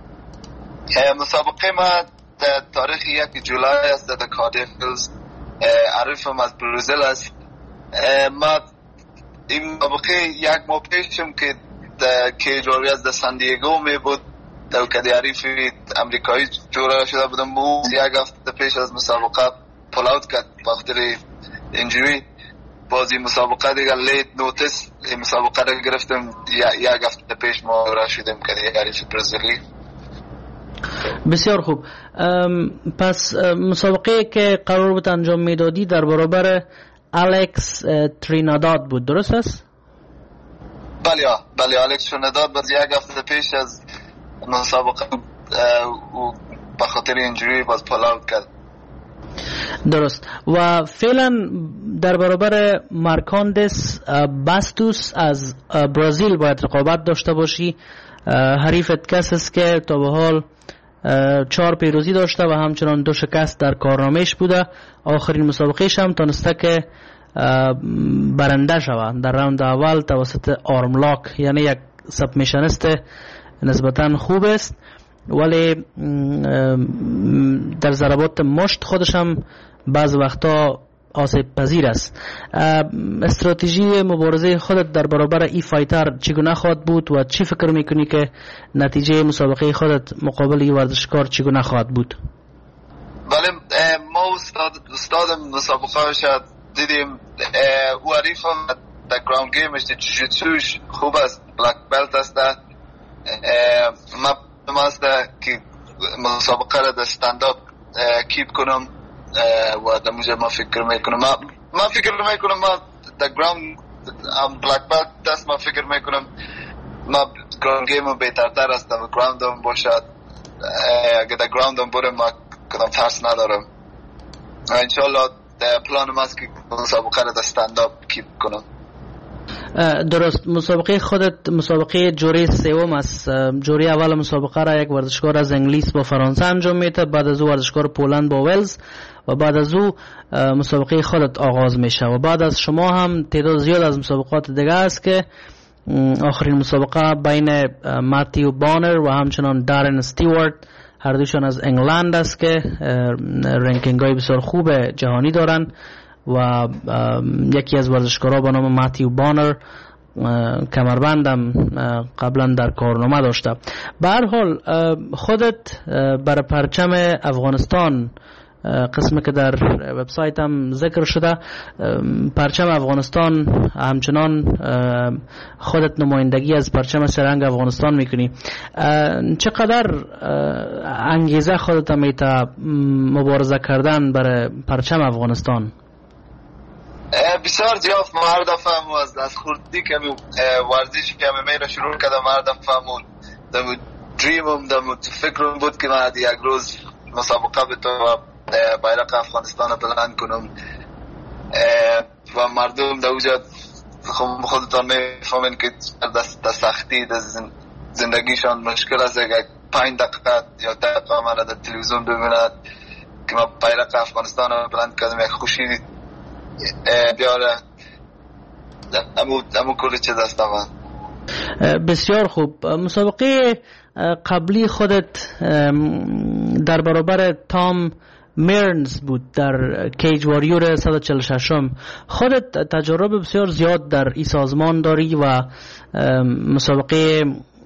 مسابقه ما در تاریخ یک جولای است در کاردیف هیلز، عریفم از بروزیل است. ما این مسابقه یک ماه پیشم که که جوری از در سان دیگو می بود در کدی عریف امریکایی جوره شده بودم، او یک هفته پیش از مسابقه پول اوت کرد به خاطر اینجوری. بازی مسابقه دیگه لیت نوتیس این مسابقه را گرفتم، یک هفته پیش ما را شدیم کدی عریف برزیلی. بسیار خوب. پس مسابقه که قرار بود انجام میدادی در برابر الکس تریناداد بود، درست است؟ بله بله الکس تریناداد باز یک هفته پیش از مسابقه و به خاطر اینجوری باز پول اوت کرد. درست. و فعلا در برابر مارکاندس باستوس از برزیل باید رقابت داشته باشی. حریفت کس است که تا به حال چهار پیروزی داشته و همچنان دو شکست در کارنامهش بوده. آخرین مسابقهش هم تونسته که برنده شود در راوند اول توسط آرملاک، یعنی یک سبمیشنست نسبتا خوب است ولی در ضربات مشت خودش هم بعض وقتا آسیب پذیر است. استراتژی مبارزه خودت در برابر ای فایتر چگونه خواهد بود و چی فکر میکنی که نتیجه مسابقه خودت مقابل ای ورزشکار چگونه خواهد بود؟ بله ما استاد استاد مسابقه شد دیدیم او عریف هم در گراوند گیمش جوجیتسوش خوب است، بلک بلت است. ما است که مسابقه را در استنداپ کیپ کنم و در موجب ما فکر میکنم ما ما فکر میکنم ما در گراوند ام بلک بلت دست ما فکر میکنم ما گراوند گیم بهترتر است در گراوند هم باشد. اگر در گراوند هم برم ما کدام ترس ندارم. انشالله پلان ما است که مسابقه را در استنداپ کیپ کنم. درست. مسابقه خودت مسابقه جوری سوم است. جوری اول مسابقه را یک ورزشکار از انگلیس با فرانسه انجام میده، بعد از او ورزشکار پولند با ولز و بعد از او مسابقه خودت آغاز میشه و بعد از شما هم تعداد زیاد از مسابقات دیگه است که آخرین مسابقه بین ماتیو بانر و همچنان دارن استیوارت، هر دوشان از انگلند است که رنکینگ های بسیار خوب جهانی دارن و یکی از ورزشکارها به نام ماتیو بانر کمربندم قبلا در کارنامه داشته. به هر حال خودت بر پرچم افغانستان، قسمی که در وبسایت هم ذکر شده، پرچم افغانستان همچنان خودت نمایندگی از پرچم سرنگ افغانستان میکنی. چقدر انگیزه خودت میتا مبارزه کردن برای پرچم افغانستان؟ بسیار زیاد. ما هر دفعه از از خوردی که ورزش که میره شروع کردم، هر دفعه دم دریمم دم فکرم بود که من یک روز مسابقه بتونم بایرق افغانستان بلند کنم و مردم در اوجا خودتان میفهمین که دست سختی در زندگیشان مشکل است. اگر پنج دقیقه یا دقیقه من در تلویزیون ببیند که ما بایرق افغانستان بلند کردم، یک خوشی بیاره امو, امو کلی چه دست من. بسیار خوب. مسابقه قبلی خودت در برابر تام میرنز بود در کیج واریور صد و چهل و شش. خودت تجربه بسیار زیاد در این سازمان داری و مسابقه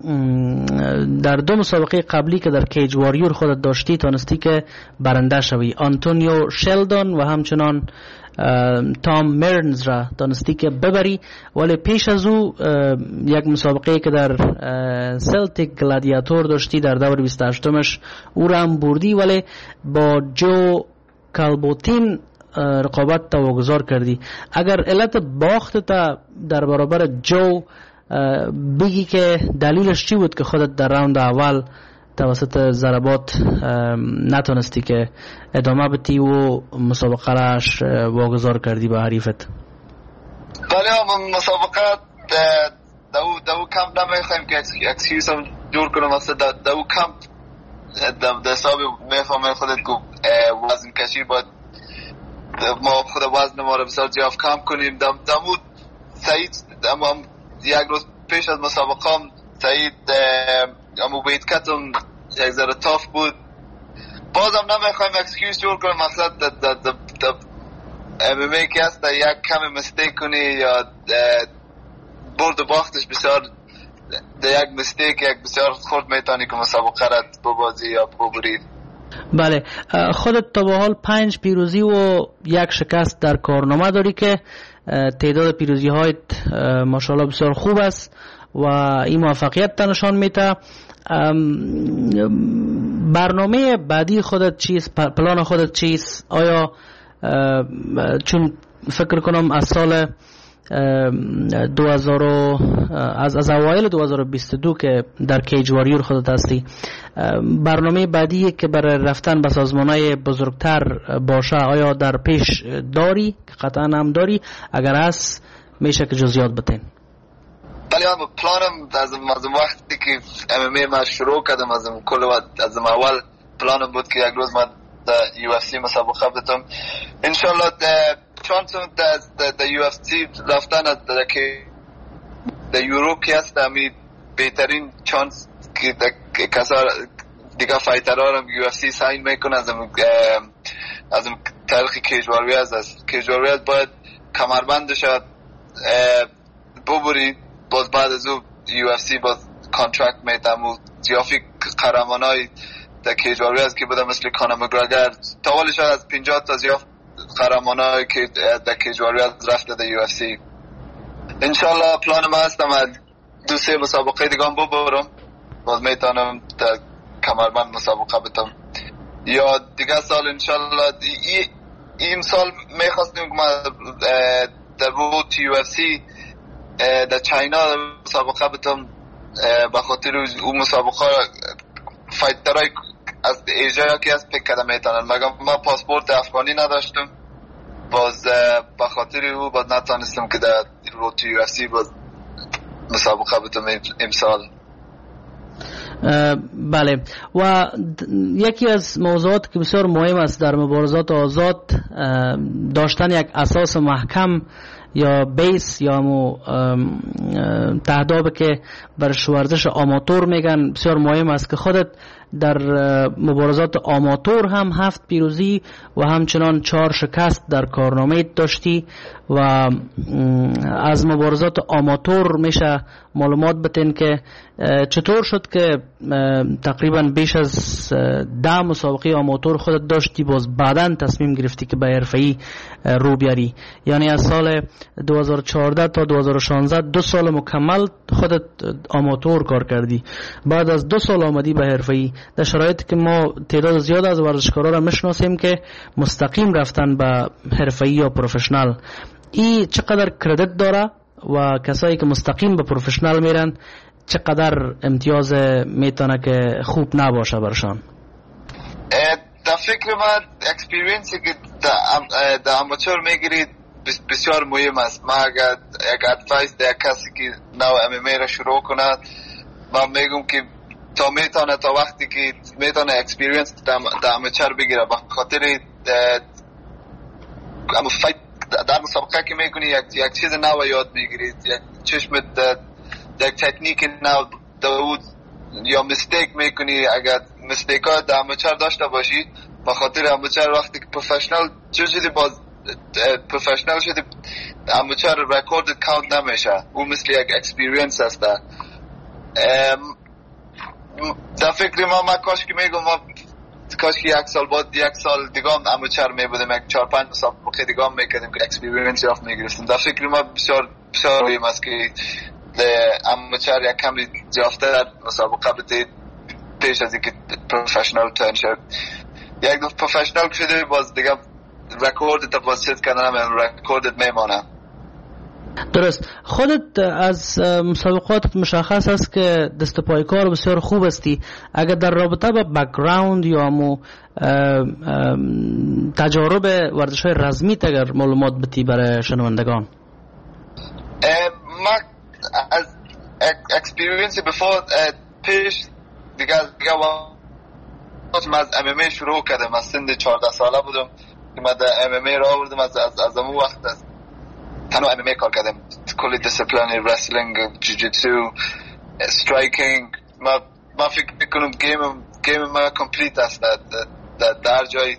در دو مسابقه قبلی که در کیج واریور خودت داشتی تانستی که برنده شوی. آنتونیو شلدون و همچنان تام میرنز را دانستی که ببری، ولی پیش از او یک مسابقه که در سلتیک گلادیاتور داشتی در دور بیست و هشتمش او را هم بردی، ولی با جو کالبوتین رقابت تا واگذار کردی. اگر علت باخت تا در برابر جو بگی که دلیلش چی بود که خودت در راوند اول توسط ضربات نتونستی که ادامه بدی و مسابقه راش واگذار کردی به حریفت؟ بله هم مسابقه دو دو کمپ نمیخوایم که اکسیوز هم جور کنم. اصلا دو کمپ در حساب میفهمه خودت که وزن کشی باید ما خود وزن ما رو بسیار زیاد کم کنیم. دمود سعید هم یک روز پیش از مسابقه هم سعید امو بیت کتم یک ذره تاف بود. بازم نمیخوایم اکسکیوز جور کنیم. مقصد در در در در ام ام ای که هست یک کم مستیک کنی یا برد و باختش بسیار در یک مستیک یک بسیار خورد میتانی که مسابقه را ببازی یا ببرید. بله. خودت تا به حال پنج پیروزی و یک شکست در کارنامه داری که تعداد پیروزی هایت ماشاءالله بسیار خوب است و این موفقیت نشان میده. برنامه بعدی خودت چیست؟ پلان خودت چیست؟ آیا چون فکر کنم از سال دو هزار از از اوایل دو هزار و بیست و دو که در کیج واریور خودت هستی، برنامه بعدی که برای رفتن به سازمان‌های بزرگتر باشه آیا در پیش داری؟ قطعا هم داری. اگر هست میشه که جزئیات بتین. بله من پلانم از از وقتی که ام ام ای ما شروع کردم از کل وقت از اول پلانم بود که یک روز ما در یو اف سی مسابقه بدم. ان شاء الله چانس در در یو اف سی رفتن در که در یوروپ که است امی بهترین چانس که کسا دیگه فایترها رو یو اف سی ساین میکنه. از از تاریخ کیجواریز از کیجواریز باید کمربندش ببری. باز بعد از او یو اف سی باز کانترکت میتم و زیافی قهرمانای در کیجواری است که بوده مثل کانر مگراگر تاولی شاید از پنجاه تا زیاف قهرمانای که در کیجواری است رفته در یو اف سی. انشالله پلان ما هستم دو سه مسابقه دیگه هم ببرم، باز میتونم در کمربند مسابقه بتم یا دیگه سال انشالله. این سال میخواستیم که ما در رود یو اف سی در چاینا مسابقه بتم، به خاطر اون مسابقه فایترهای از ایجا که از پیک کردم میتونن، مگر ما پاسپورت افغانی نداشتم، باز به خاطر او باز نتانستم که در رود یو اف سی باز مسابقه بتم امسال. بله. و یکی از موضوعات که بسیار مهم است در مبارزات آزاد داشتن یک اساس محکم یا بیس یا مو تهداب که بر ورزش آماتور میگن بسیار مهم است که خودت در مبارزات آماتور هم هفت پیروزی و همچنان چهار شکست در کارنامه داشتی و از مبارزات آماتور میشه معلومات بتین که چطور شد که تقریبا بیش از ده مسابقه آماتور خودت داشتی باز بعداً تصمیم گرفتی که به حرفه‌ای رو بیاری، یعنی از سال دو هزار و چهارده تا دو هزار و شانزده دو سال مکمل خودت آماتور کار کردی، بعد از دو سال آمدی به حرفه‌ای در شرایطی که ما تعداد زیاد از ورزشکارا را میشناسیم که مستقیم رفتن به حرفه‌ای یا پروفشنال. این چقدر کردیت داره و کسایی که مستقیم به پروفشنال میرن چقدر امتیاز میتونه که خوب نباشه برشان؟ در فکر من اکسپیرینسی که در اماتور میگیرید بسیار مهم است. ما اگر یک ادوایس در کسی که نو ام ام ای را شروع کند من میگم که تا میتونه تا وقتی که میتونه اکسپیرینس در اماتور بگیره، به خاطر اما فایت در مسابقه که میکنی یک یک چیز نو یاد میگیرید، یک چشمت یک تکنیک نو داود یا مستیک میکنی. اگر مستیک ها در اماتور داشته باشی به خاطر اماتور وقتی که پروفشنال چیزی باز پروفشنال شده اماتور رکورد کاونت نمیشه، اون مثل یک اکسپیرینس است. در فکر ما ما کاش که میگم ما کاش که یک سال بعد یک سال دیگه هم اماتور میبودیم، یک چهار پنج مسابقه دیگه هم میکردیم که اکسپیرینس یافت میگرفتیم. در فکر ما بسیار بسیار مهم است که اماتور یک کمی یافته مسابقه بده پیش از اینکه پروفشنال ترن شد. یک دو پروفشنال شده باز دیگه رکورد تا باز چیز کردن هم رکوردت میمانه. درست. خودت از مسابقات مشخص است که دست پای کار بسیار خوب استی. اگر در رابطه با بک‌گراند یا مو تجارب ورزش‌های رزمی اگر معلومات بدی برای شنوندگان؟ ما از اکسپیرینس بفور پیش دیگه دیگه وقت من از ام ام ای شروع کردم. از سن چهارده ساله بودم که من در ام ام ای را آوردم. از از از اون وقت از تنها ام ام ای کار کردم، کلی دیسیپلین، رسلینگ، جوجیتسو، استرایکینگ. ما ما فکر میکنم گیم گیم ما کامپلیت است. در در جای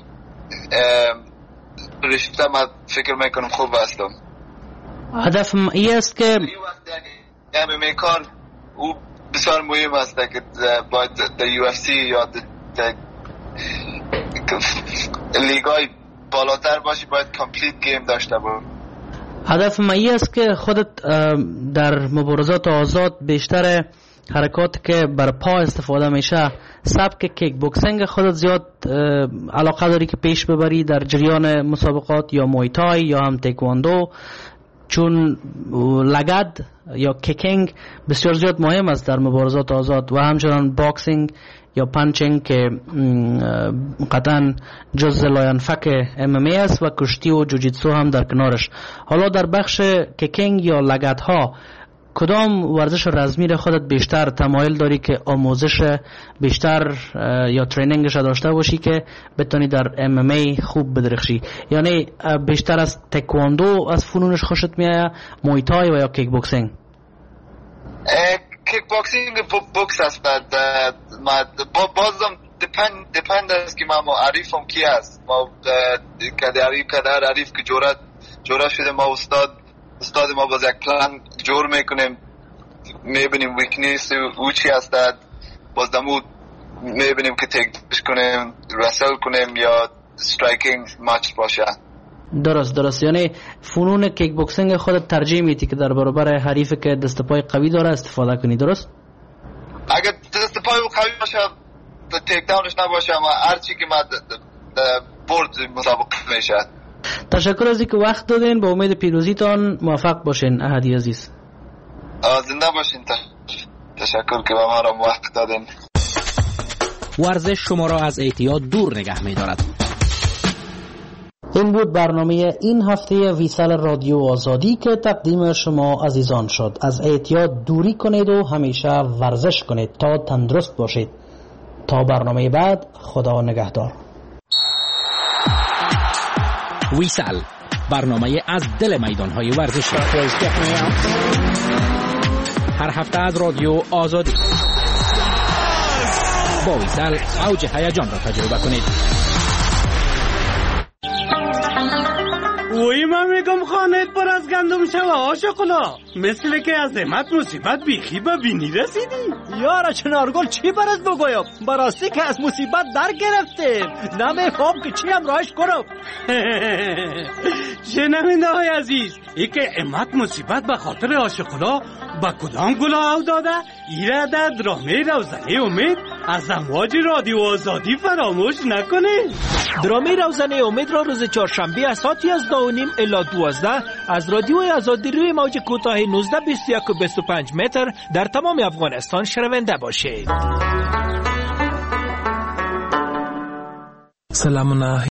رشته ما فکر میکنم خوب هستم. هدف این است که ام ام ای کار او بسیار مهم است که باید در یو اف سی یا در لیگای بالاتر باشی، باید کامپلیت گیم داشته باید. هدف من است که خودت در مبارزات آزاد بیشتر حرکات که بر پا استفاده میشه سبک کیک بوکسینگ خودت زیاد علاقه داری که پیش ببری در جریان مسابقات، یا مویتای یا هم تکواندو، چون لگد یا کیکینگ بسیار زیاد مهم است در مبارزات آزاد، و همچنان باکسینگ یا پانچینگ که قطعا جز لاینفک ام ام ای است، و کشتی و جوجیتسو هم در کنارش. حالا در بخش کیکینگ یا لگد ها کدام ورزش رزمی را خودت بیشتر تمایل داری که آموزش بیشتر یا ترینینگش داشته باشی که بتونی در ام ام ای خوب بدرخشی؟ یعنی بیشتر از تکواندو از فنونش خوشت میاد، مویتای و یا کیک بوکسینگ؟ کیک بوکسینگ بوکس است. ما بازم دپند دپند است که ما معرفم کی است. ما کداری کدار عریف که جورا جورا شده ما استاد استاد ما باز یک پلان جور میکنیم، میبینیم ویکنیس او چی هست، باز دمو میبینیم که تکش کنیم، رسل کنیم یا استرایکینگ ماچ باشه. درست درست. یعنی فنون کیک بوکسینگ خودت ترجیح میدی که در برابر حریف که دست پای قوی داره استفاده کنی، درست؟ اگر دست پای قوی باشه تیک داونش نباشه، اما هر چی که ما برد مسابقه میشه. تشکر از اینکه وقت دادین. با امید پیروزیتان موفق باشین احدی عزیز. زنده باشین. تشکر که به ما را وقت دادین. ورزش شما را از اعتیاد دور نگه می‌دارد. این بود برنامه این هفته ویسال رادیو آزادی که تقدیم شما عزیزان شد. از اعتیاد دوری کنید و همیشه ورزش کنید تا تندرست باشید. تا برنامه بعد، خدا نگهدار. ویسال، برنامه از دل میدان‌های ورزشی. هر هفته از رادیو آزادی. با ویسل اوج هیجان را تجربه کنید. وی من میگم خانت پر از گندم شوه آشقلا، مثل که از امت مصیبت بیخی به بینی رسیدی. یارا چنارگل چی برات بگویم؟ براستی که از مصیبت در گرفتیم، نمیفهم که چی هم راهش کنم. شنونده های عزیز، ای که امت مصیبت به خاطر آشقلا با کدام گلا او داده؟ ایره در درامه روزنه امید از امواج رادیو آزادی فراموش نکنه. درامه روزنه امید را روز چهارشنبه از ساعت یازده و نیم الی دوازده از رادیو آزادی روی موج کوتاه نوزده بیست و یک و بیست و پنج متر در تمام افغانستان شنونده باشید. سلامونه.